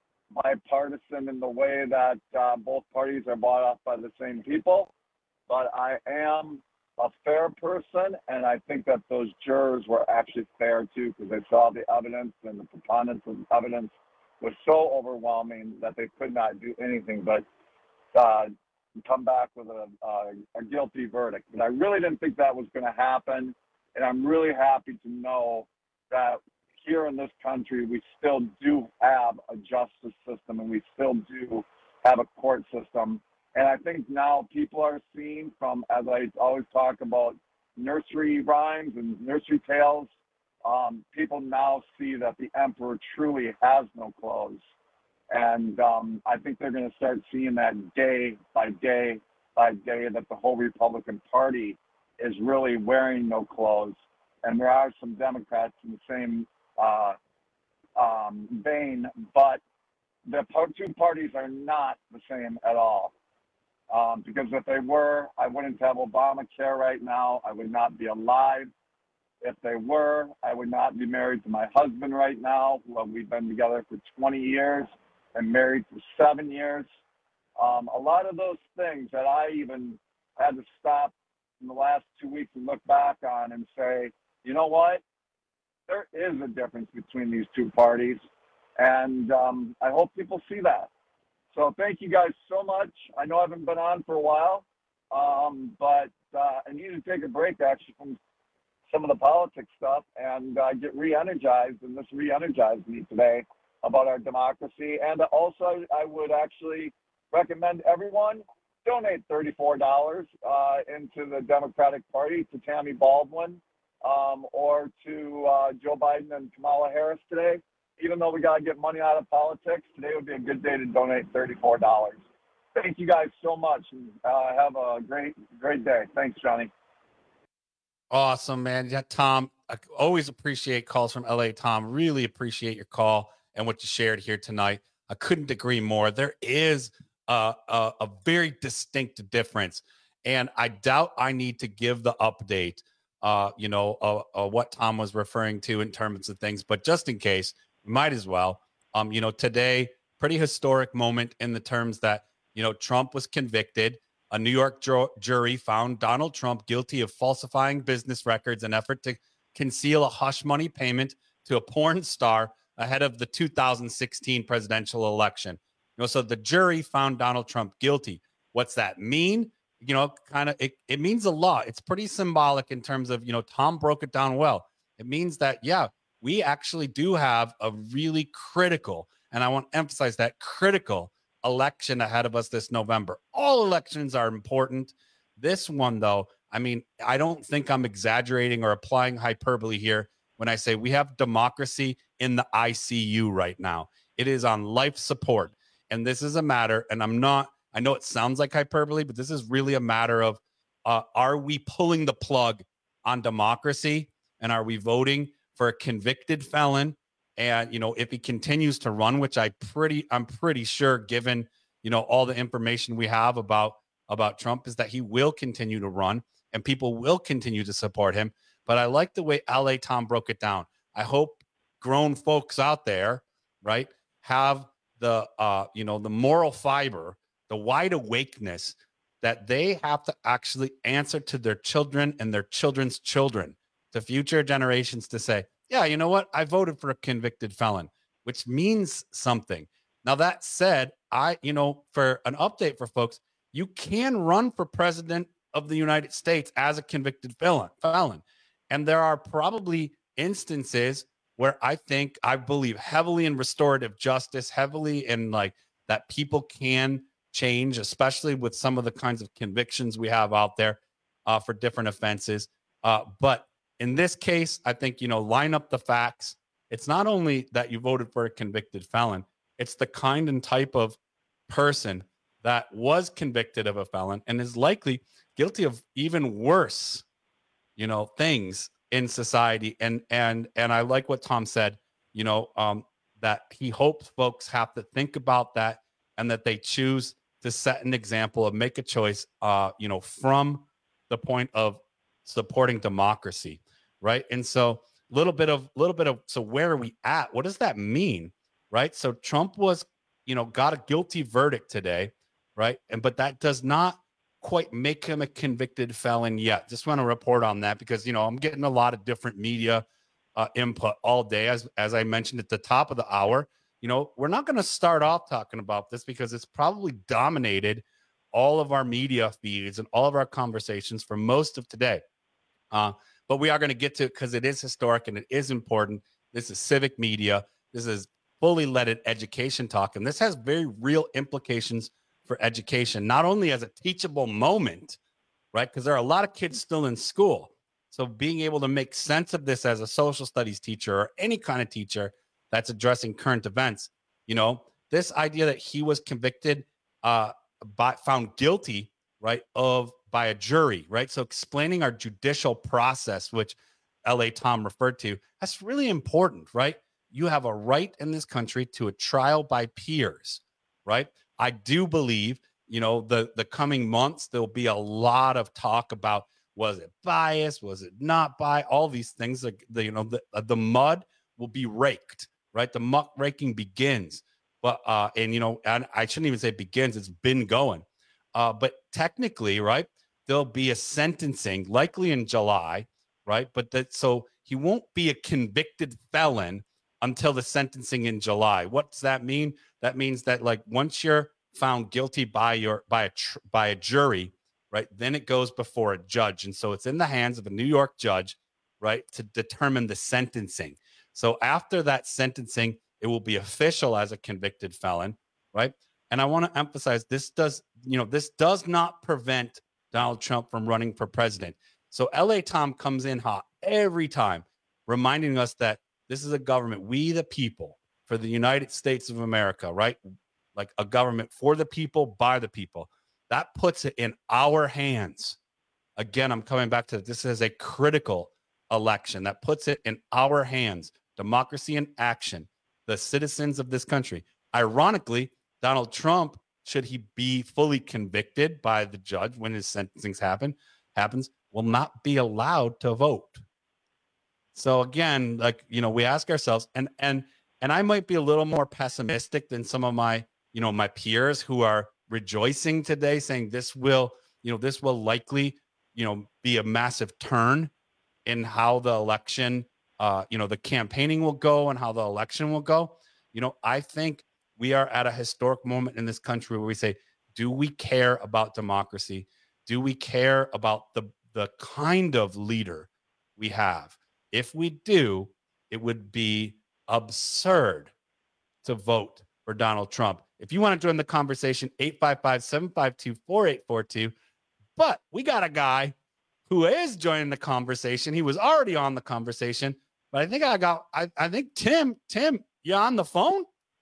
bipartisan in the way that uh, both parties are bought off by the same people, but I am a fair person, and I think that those jurors were actually fair too, because they saw the evidence, and the preponderance of the evidence was so overwhelming that they could not do anything but uh, come back with a, uh, a guilty verdict. But I really didn't think that was going to happen, and I'm really happy to know that here in this country we still do have a justice system, and we still do have a court system. And I think now people are seeing from, as I always talk about, nursery rhymes and nursery tales, um, people now see that the emperor truly has no clothes. And um, I think they're going to start seeing that day by day by day, that the whole Republican Party is really wearing no clothes. And there are some Democrats in the same uh, um, vein, but the two parties are not the same at all. Um, because if they were, I wouldn't have Obamacare right now. I would not be alive. If they were, I would not be married to my husband right now. Well, we've been together for twenty years and married for seven years. Um, a lot of those things that I even had to stop in the last two weeks and look back on and say, you know what? There is a difference between these two parties. And um, I hope people see that. So thank you guys so much. I know I haven't been on for a while, um, but uh, I need to take a break actually from some of the politics stuff and uh, get re-energized, and this re-energized me today about our democracy. And also I would actually recommend everyone donate thirty-four dollars uh, into the Democratic Party to Tammy Baldwin um, or to uh, Joe Biden and Kamala Harris today. Even though we got to get money out of politics, today would be a good day to donate thirty-four dollars. Thank you guys so much, and uh, have a great, great day. Thanks, Johnny. Awesome, man. Yeah, Tom, I always appreciate calls from L A Tom. Really appreciate your call and what you shared here tonight. I couldn't agree more. There is a, a, a very distinct difference, and I doubt I need to give the update, uh, you know, uh, uh, what Tom was referring to in terms of things, but just in case, might as well. Um, you know, today, pretty historic moment in the terms that, you know, Trump was convicted. A New York ju- jury found Donald Trump guilty of falsifying business records in an effort to conceal a hush money payment to a porn star ahead of the two thousand sixteen presidential election. You know, so the jury found Donald Trump guilty. What's that mean? You know, kind of, it, it means a lot. It's pretty symbolic in terms of, you know, Tom broke it down well. It means that, yeah, we actually do have a really critical, and I want to emphasize that, critical election ahead of us this November. All elections are important. This one, though, I mean, I don't think I'm exaggerating or applying hyperbole here when I say we have democracy in the I C U right now. It is on life support. And this is a matter, and I'm not, I know it sounds like hyperbole, but this is really a matter of, uh, are we pulling the plug on democracy? And are we voting for a convicted felon? And, you know, if he continues to run, which I pretty, I'm pretty sure, given, you know, all the information we have about, about Trump, is that he will continue to run and people will continue to support him. But I like the way L A Tom broke it down. I hope grown folks out there, right, have the, uh, you know, the moral fiber, the wide awakeness that they have to actually answer to their children and their children's children, to future generations, to say, yeah, you know what? I voted for a convicted felon, which means something. Now, that said, I, you know, for an update for folks, you can run for president of the United States as a convicted felon, felon. And there are probably instances where I think, I believe heavily in restorative justice, heavily in like that people can change, especially with some of the kinds of convictions we have out there uh, for different offenses. Uh, but in this case, I think, you know, line up the facts. It's not only that you voted for a convicted felon, it's the kind and type of person that was convicted of a felon and is likely guilty of even worse, you know, things in society. And and and I like what Tom said, you know, um, that he hopes folks have to think about that and that they choose to set an example of make a choice, uh, you know, from the point of supporting democracy, right? And so a little bit of little bit of so where are we at? What does that mean, right? So Trump was, you know, got a guilty verdict today, right? And but that does not quite make him a convicted felon yet. Just want to report on that because, you know, I'm getting a lot of different media uh, input all day. As, as I mentioned at the top of the hour, you know, we're not going to start off talking about this because it's probably dominated all of our media feeds and all of our conversations for most of today. Uh, but we are going to get to it because it is historic and it is important. This is civic media. This is fully leaded education talk. And this has very real implications for education, not only as a teachable moment, right? Because there are a lot of kids still in school. So being able to make sense of this as a social studies teacher or any kind of teacher that's addressing current events, you know, this idea that he was convicted, uh, by, found guilty, right, of by a jury, right? So explaining our judicial process, which L A Tom referred to, that's really important, right? You have a right in this country to a trial by peers, right? I do believe, you know, the, the coming months, there'll be a lot of talk about, was it biased? Was it not biased? All these things, like the, you know, the, the mud will be raked, right? The muck raking begins. But, uh, and, you know, and I shouldn't even say begins, it's been going. Uh, but technically, right, there'll be a sentencing likely in July, right? But that, so he won't be a convicted felon until the sentencing in July. What does that mean? That means that, like, once you're found guilty by your by a tr- by a jury, right, then it goes before a judge, and so it's in the hands of a New York judge, right, to determine the sentencing. So after that sentencing, it will be official as a convicted felon, right? And I want to emphasize this does, you know, this does not prevent Donald Trump from running for president. So L A Tom comes in hot every time, reminding us that this is a government, we the people, for the United States of America, right? Like a government for the people, by the people. That puts it in our hands. Again, I'm coming back to this is a critical election. That puts it in our hands. Democracy in action. The citizens of this country. Ironically, Donald Trump, should he be fully convicted by the judge when his sentencing happen, happens, will not be allowed to vote. So again, like, you know, we ask ourselves, and and and I might be a little more pessimistic than some of my, you know, my peers who are rejoicing today, saying this will, you know, this will likely, you know, be a massive turn in how the election, uh, you know, the campaigning will go and how the election will go. You know, I think we are at a historic moment in this country where we say, do we care about democracy? Do we care about the, the kind of leader we have? If we do, it would be absurd to vote for Donald Trump. If you want to join the conversation, eight five five, seven five two, four eight four two. But we got a guy who is joining the conversation. He was already on the conversation, but I think I got, I, I think Tim, Tim, you on the phone?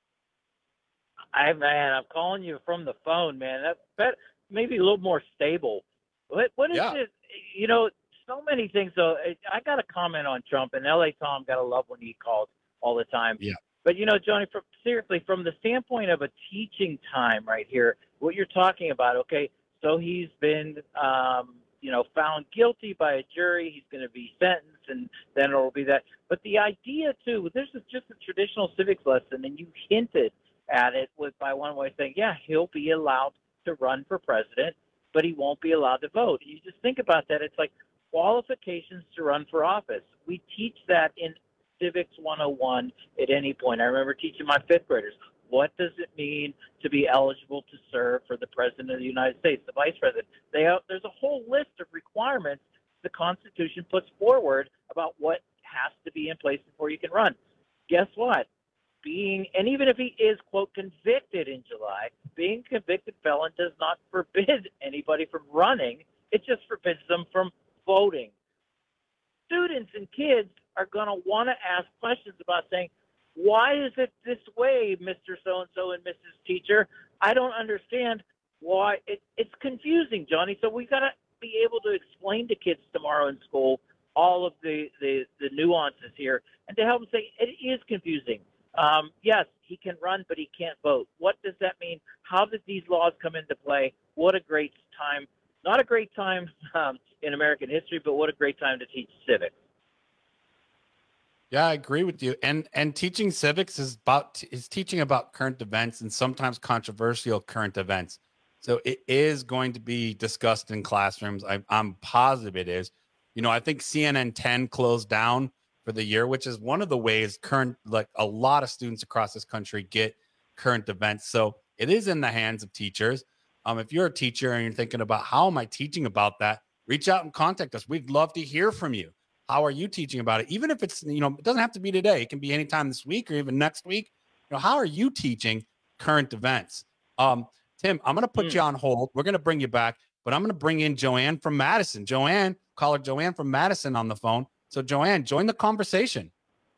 I, man, I'm calling you from the phone, man. That's better, maybe a little more stable. What, what is Yeah. it? You know, so many things. So I got a comment on Trump, and L A Tom got to love when he calls all the time. Yeah. But, you know, Johnny, from, seriously, from the standpoint of a teaching time right here, what you're talking about, okay, so he's been, um, you know, found guilty by a jury. He's going to be sentenced, and then it will be that. But the idea, too, this is just a traditional civics lesson, and you hinted at it with by one way saying, yeah, he'll be allowed to run for president, but he won't be allowed to vote. You just think about that. It's like qualifications to run for office. We teach that in Civics one oh one at any point. I remember teaching my fifth graders, what does it mean to be eligible to serve for the president of the United States, the vice president? They have, there's a whole list of requirements the Constitution puts forward about what has to be in place before you can run. Guess what? Being, and even if he is, quote, convicted in July, being a convicted felon does not forbid anybody from running. It just forbids them from voting. Students and kids are going to want to ask questions about saying, why is it this way, Mister So-and-so and Missus Teacher? I don't understand why. It, it's confusing, Johnny. So we've got to be able to explain to kids tomorrow in school all of the, the, the nuances here and to help them say it is confusing. Um, yes, he can run, but he can't vote. What does that mean? How did these laws come into play? What a great time. Not a great time um, in American history, but what a great time to teach civics. Yeah, I agree with you. And and teaching civics is about is teaching about current events and sometimes controversial current events. So it is going to be discussed in classrooms. I, I'm positive it is. You know, I think C N N ten closed down for the year, which is one of the ways current, like a lot of students across this country get current events. So it is in the hands of teachers. Um, if you're a teacher and you're thinking about how am I teaching about that, reach out and contact us. We'd love to hear from you. How are you teaching about it? Even if it's, you know, it doesn't have to be today. It can be anytime this week or even next week. You know, how are you teaching current events? Um, Tim, I'm going to put mm. you on hold. We're going to bring you back, but I'm going to bring in Joanne from Madison. Joanne, caller Joanne from Madison on the phone. So Joanne, join the conversation.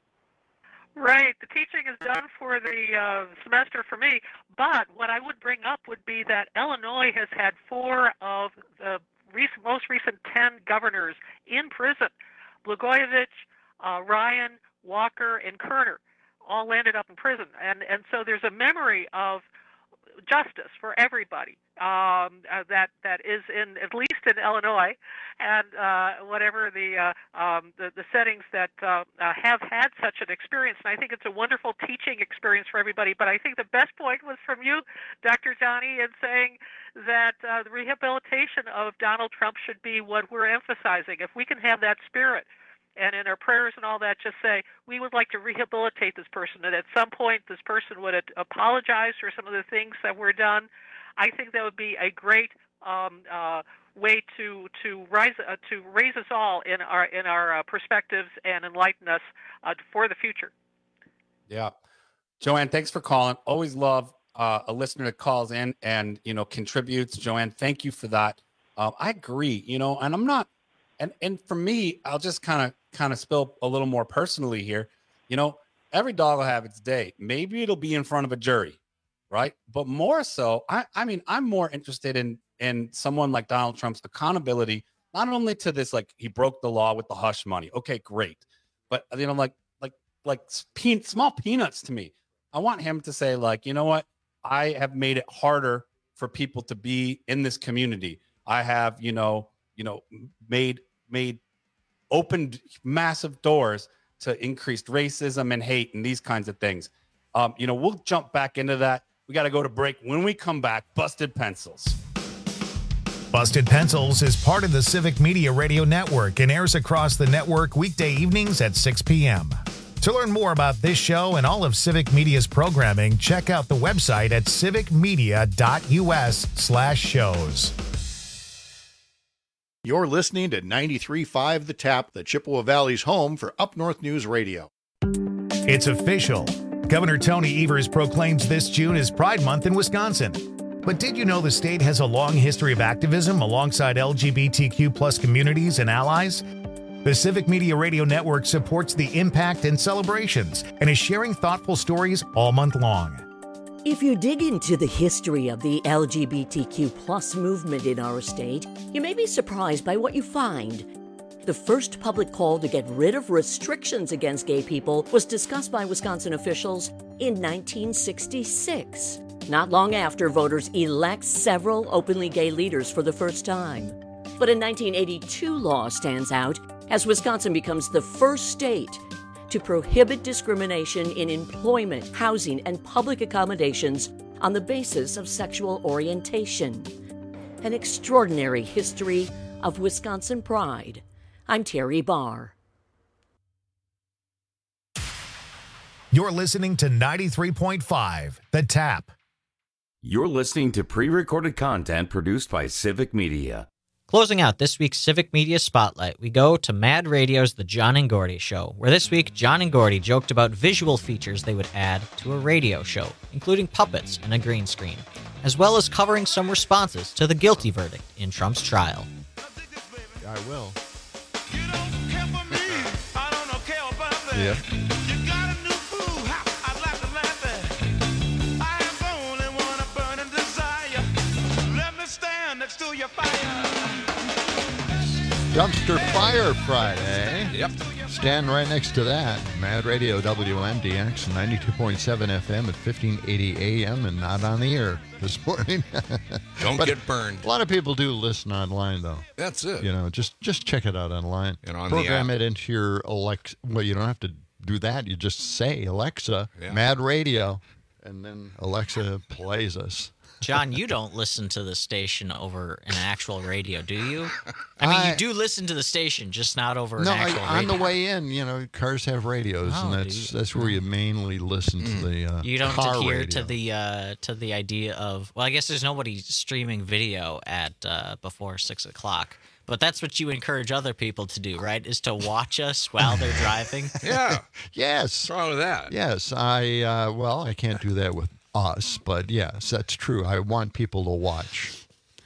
Right. The teaching is done for the uh, semester for me. But what I would bring up would be that Illinois has had four of the recent, most recent ten governors in prison. Blagojevich, uh, Ryan, Walker, and Kerner all landed up in prison. And, and so there's a memory of justice for everybody um, uh, that that is in at least in Illinois, and uh, whatever the, uh, um, the the settings that uh, uh, have had such an experience. And I think it's a wonderful teaching experience for everybody. But I think the best point was from you, Doctor Johnny, in saying that uh, the rehabilitation of Donald Trump should be what we're emphasizing. If we can have that spirit, and in our prayers and all that, just say, we would like to rehabilitate this person, and at some point this person would apologize for some of the things that were done. I think that would be a great um, uh, way to to rise uh, to raise us all in our in our uh, perspectives and enlighten us uh, for the future. Yeah, Joanne, thanks for calling. Always love uh, a listener that calls in and you know contributes. Joanne, thank you for that. Uh, I agree. You know, and I'm not. And and for me, I'll just kind of kind of spill a little more personally here. You know, every dog will have its day. Maybe it'll be in front of a jury, right? But more so, I, I mean, I'm more interested in in someone like Donald Trump's accountability, not only to this, like he broke the law with the hush money. Okay, great. But, you know, like like like pe- small peanuts to me. I want him to say, like, you know what? I have made it harder for people to be in this community. I have, you know, you know, made made opened massive doors to increased racism and hate and these kinds of things. Um, you know, we'll jump back into that. We got to go to break. When we come back, Busted Pencils. Busted Pencils is part of the Civic Media Radio Network and airs across the network weekday evenings at six p.m. To learn more about this show and all of Civic Media's programming, check out the website at civicmedia.us slash shows. You're listening to ninety-three point five The Tap, the Chippewa Valley's home for Up North News Radio. It's official. Governor Tony Evers proclaims this June is Pride Month in Wisconsin. But did you know the state has a long history of activism alongside L G B T Q plus communities and allies? The Civic Media Radio Network supports the impact and celebrations and is sharing thoughtful stories all month long. If you dig into the history of the L G B T Q plus movement in our state, you may be surprised by what you find. The first public call to get rid of restrictions against gay people was discussed by Wisconsin officials in nineteen sixty-six, not long after voters elect several openly gay leaders for the first time. But a nineteen eighty-two law stands out as Wisconsin becomes the first state to prohibit discrimination in employment, housing, and public accommodations on the basis of sexual orientation. An extraordinary history of Wisconsin pride. I'm Terry Barr. You're listening to ninety-three point five The Tap. You're listening to pre-recorded content produced by Civic Media. Closing out this week's Civic Media Spotlight, we go to Mad Radio's The John and Gordy Show, where this week John and Gordy joked about visual features they would add to a radio show, including puppets and a green screen, as well as covering some responses to the guilty verdict in Trump's trial. I will. Yeah. Dumpster Fire Friday. Yep. Stand right next to that. Mad Radio W M D X ninety-two point seven F M at fifteen eighty A M and not on the air this morning. Don't But get burned. A lot of people do listen online, though. That's it. You know, just just check it out online. And on Program the app. it into your Alexa. Well, you don't have to do that. You just say, Alexa, Yeah. Mad Radio, and then Alexa plays us. John, you don't listen to the station over an actual radio, do you? I mean, I- you do listen to the station, just not over No, an actual I, on radio. the way in, you know, cars have radios, Oh, and do that's you? that's where you mainly listen to the uh, You don't car adhere radio. to the uh, to the idea of well, I guess there's nobody streaming video at uh, before six o'clock. But that's what you encourage other people to do, right? Is to watch us while they're driving. Yeah. Yes. What's wrong with that? Yes, I uh, well, I can't do that with us, but yes, that's true. I want people to watch.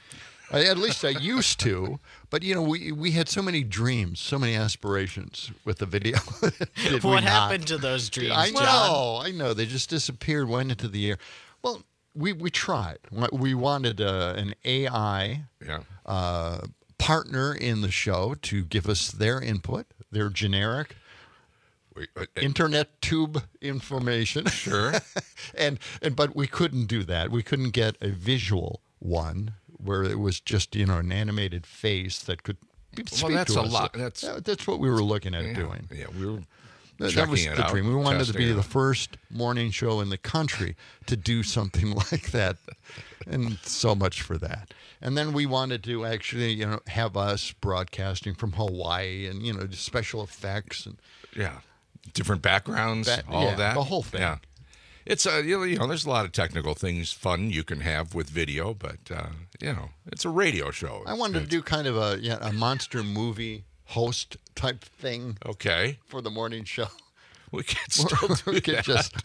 I, at least I used to, but you know, we we had so many dreams, so many aspirations with the video. Did we What not? happened to those dreams, I John? know, I know. They just disappeared, went into the air. Well, we we tried. We wanted uh, an A I Yeah. uh, partner in the show to give us their input, their generic Wait, uh, internet tube information. Sure. and and but we couldn't do that. We couldn't get a visual one where it was just, you know, an animated face that could speak Well, that's to a us. lot. That's That- that's what we were looking at yeah, doing. Yeah, we were That, that checking was it the out, dream. We wanted to testing be it the out. first morning show in the country to do something like that, and so much for that. And then we wanted to actually, you know, have us broadcasting from Hawaii, and you know, just special effects and Yeah. Different backgrounds, That- all yeah, that. the whole thing. Yeah. It's a you know, you know, there's a lot of technical things, fun you can have with video, but uh, you know, it's a radio show. I wanted to It's- do kind of a yeah, a monster movie host type thing. Okay. For the morning show. We could still do we could that. just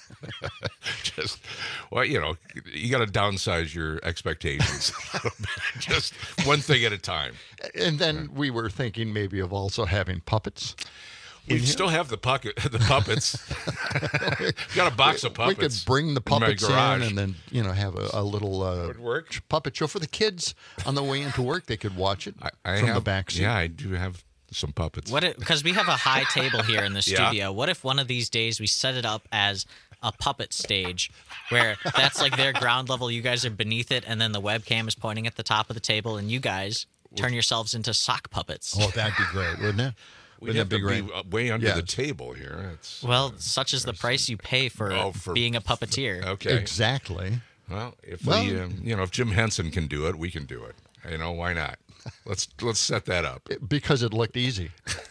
just well, you know, you got to downsize your expectations a little bit. Just one thing at a time. and then we were thinking maybe of also having puppets. We in here. still have the puppet, the puppets. Got a box of puppets. We could bring the in my puppets in, garage. and then, you know, have a, a little uh, Would work. puppet show for the kids on the way into work. They could watch it I, I from have, the back seat. Yeah, I do have some puppets. What? Because we have a high table here in the Yeah. studio. What if one of these days we set it up as a puppet stage, where that's like their ground level, you guys are beneath it, and then the webcam is pointing at the top of the table, and you guys turn yourselves into sock puppets. Oh, that'd be great, wouldn't it? We'd Wouldn't have that be to great? be uh, way under Yes. the table here. It's, Well, such is the price you pay for, Oh, for- being a puppeteer. okay. Exactly. Well, if Well- we, um, you know, if Jim Henson can do it, we can do it. You know, why not? Let's let's set that up. Because it looked easy.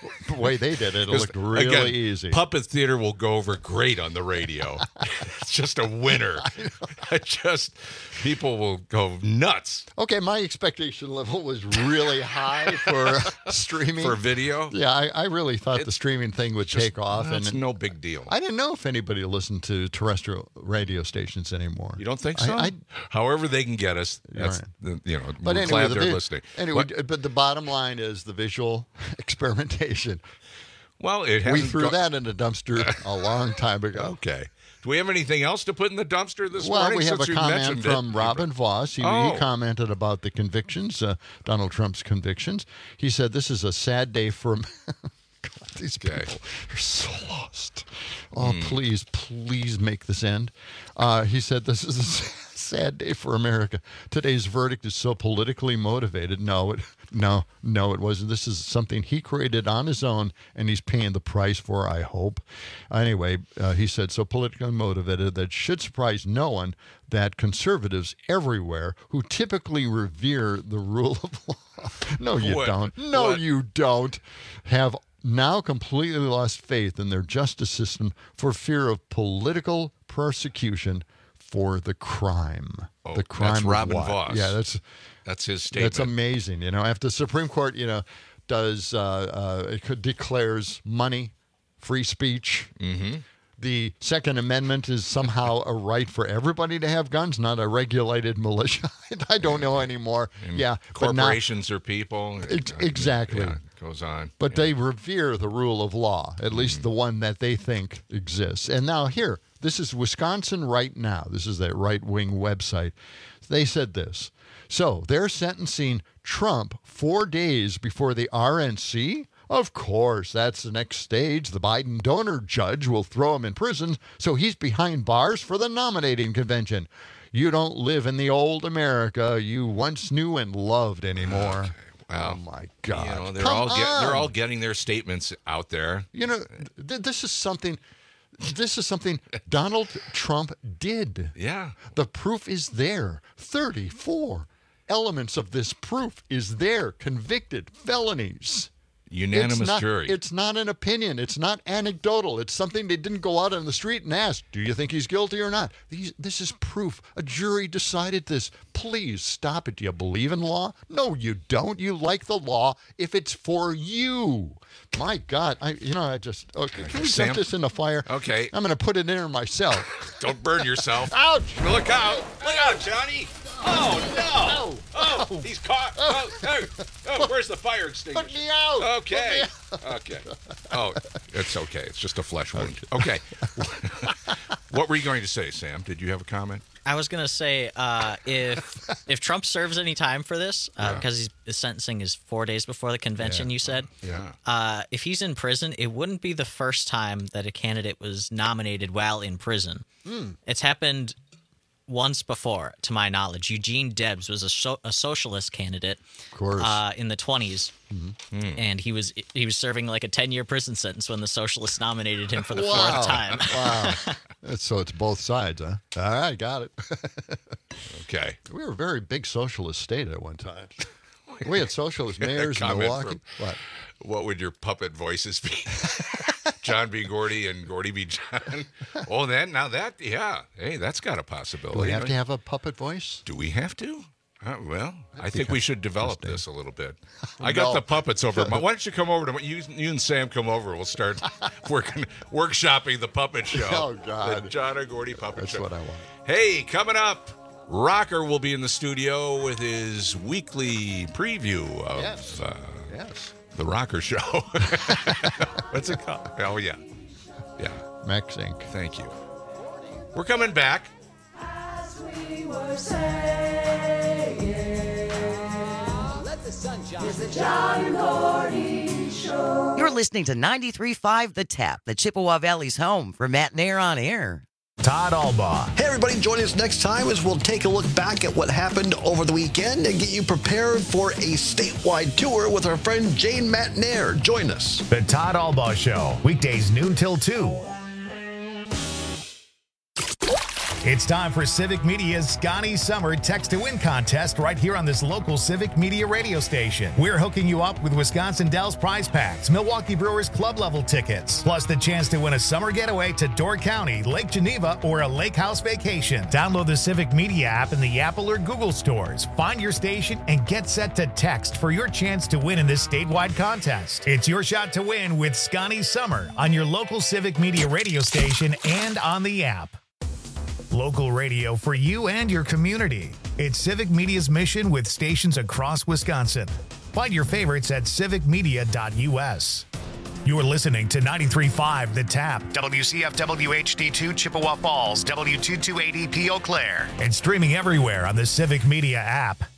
The way they did it, it looked really again, easy. Puppet theater will go over great on the radio. It's just a winner. I just people will go nuts. Okay, my expectation level was really high for streaming. For video? Yeah, I, I really thought it's, the streaming thing would just, take off. That's and no big deal. I didn't know if anybody listened to terrestrial radio stations anymore. You don't think so? I, I, However they can get us, that's, right. you know, but we're anyway, glad the, they're listening. Anyway, what? But the bottom line is the visual experimentation. Well, it we hasn't threw go- that in a dumpster a long time ago. Okay. Do we have anything else to put in the dumpster this well, morning? Well, we have since a you comment mentioned from it? Robin Voss. He, oh. he commented about the convictions, uh, Donald Trump's convictions. He said, this is a sad day for... God, these okay. people are so lost. Oh, mm. please, please make this end. Uh, he said, this is a sad day for America. Today's verdict is so politically motivated. No, it, no, no, it wasn't. This is something he created on his own, and he's paying the price for, I hope. Anyway, uh, he said, so politically motivated that it should surprise no one that conservatives everywhere who typically revere the rule of law, no, you what? don't. No, what? you don't, have now completely lost faith in their justice system for fear of political persecution for the crime. Oh, the crime that's of Robin what? Voss. Yeah, that's that's his statement. That's amazing. You know, after the Supreme Court, you know, does uh, uh, it could, declares money free speech. Mm-hmm. The Second Amendment is somehow a right for everybody to have guns, not a regulated militia. I don't know anymore. And yeah, corporations are people. Ex- exactly. Yeah, it goes on. But yeah. they revere the rule of law, at least mm-hmm. the one that they think exists. And now here, this is Wisconsin Right Now. This is that right-wing website. They said this. So they're sentencing Trump four days before the R N C? Of course, that's the next stage. The Biden donor judge will throw him in prison, so he's behind bars for the nominating convention. You don't live in the old America you once knew and loved anymore. Okay. Well, oh my God! You know, they're Come all get, on. they're all getting their statements out there. You know, th- this is something. This is something Donald Trump did. Yeah, the proof is there. thirty-four elements of this proof is there. Convicted felonies. Unanimous it's not, jury. It's not an opinion. It's not anecdotal. It's something they didn't go out on the street and ask, do you think he's guilty or not? These, this is proof. A jury decided this. Please stop it. Do you believe in law? No, you don't. You like the law if it's for you. My God. I, you know, I just, okay, can we Sam, set this in the fire? Okay. I'm going to put it in there myself. Don't burn yourself. Ouch. Look out. Look out, Johnny. Oh, no. Oh, oh, he's caught. Oh, oh, oh, where's the fire extinguisher? Put me out. Okay. Put me out. Okay. Oh, it's okay. It's just a flesh wound. Okay. What were you going to say, Sam? Did you have a comment? I was going to say uh, if if Trump serves any time for this, because uh, yeah. his sentencing is four days before the convention, yeah. you said, yeah. Uh, if he's in prison, it wouldn't be the first time that a candidate was nominated while in prison. Mm. It's happened once before, to my knowledge. Eugene Debs was a, so, a socialist candidate of course. Uh, in the twenties, mm-hmm. mm. and he was he was serving like a ten-year prison sentence when the socialists nominated him for the wow. fourth time. Wow. So it's both sides, huh? All right, got it. Okay. We were a very big socialist state at one time. We had socialist mayors in Milwaukee. From, what? What would your puppet voices be? John B. Gordy and Gordy B. John. Oh, that now that yeah. Hey, that's got a possibility. Do we have to have a puppet voice? Do we have to? Uh, well, That'd I think we should develop this a little bit. I no. got the puppets over. Why don't you come over to you? You and Sam come over. We'll start working, workshopping the puppet show. Oh God, the John and Gordy puppet that's show. That's what I want. Hey, coming up, Rocker will be in the studio with his weekly preview of yes. Uh, yes. the Rocker Show. What's it called? Oh yeah, yeah. Max Incorporated. Thank you. We're coming back. As we were saying, let the sunshine. It's the John and Gordy Show. You're listening to ninety-three point five The Tap, the Chippewa Valley's home for Matt and Air on Air. Todd Albaugh. Hey, everybody, join us next time as we'll take a look back at what happened over the weekend and get you prepared for a statewide tour with our friend Jane Matnair. Join us. The Todd Albaugh Show, weekdays noon till two. It's time for Civic Media's Scotty Summer Text to Win contest right here on this local Civic Media radio station. We're hooking you up with Wisconsin Dells prize packs, Milwaukee Brewers club level tickets, plus the chance to win a summer getaway to Door County, Lake Geneva, or a lake house vacation. Download the Civic Media app in the Apple or Google stores. Find your station and get set to text for your chance to win in this statewide contest. It's your shot to win with Scotty Summer on your local Civic Media radio station and on the app. Local radio for you and your community. It's Civic Media's mission with stations across Wisconsin. Find your favorites at civic media dot u s. You're listening to ninety-three point five The Tap, W C F W H D two Chippewa Falls, W two twenty-eight E P Eau Claire, and streaming everywhere on the Civic Media app.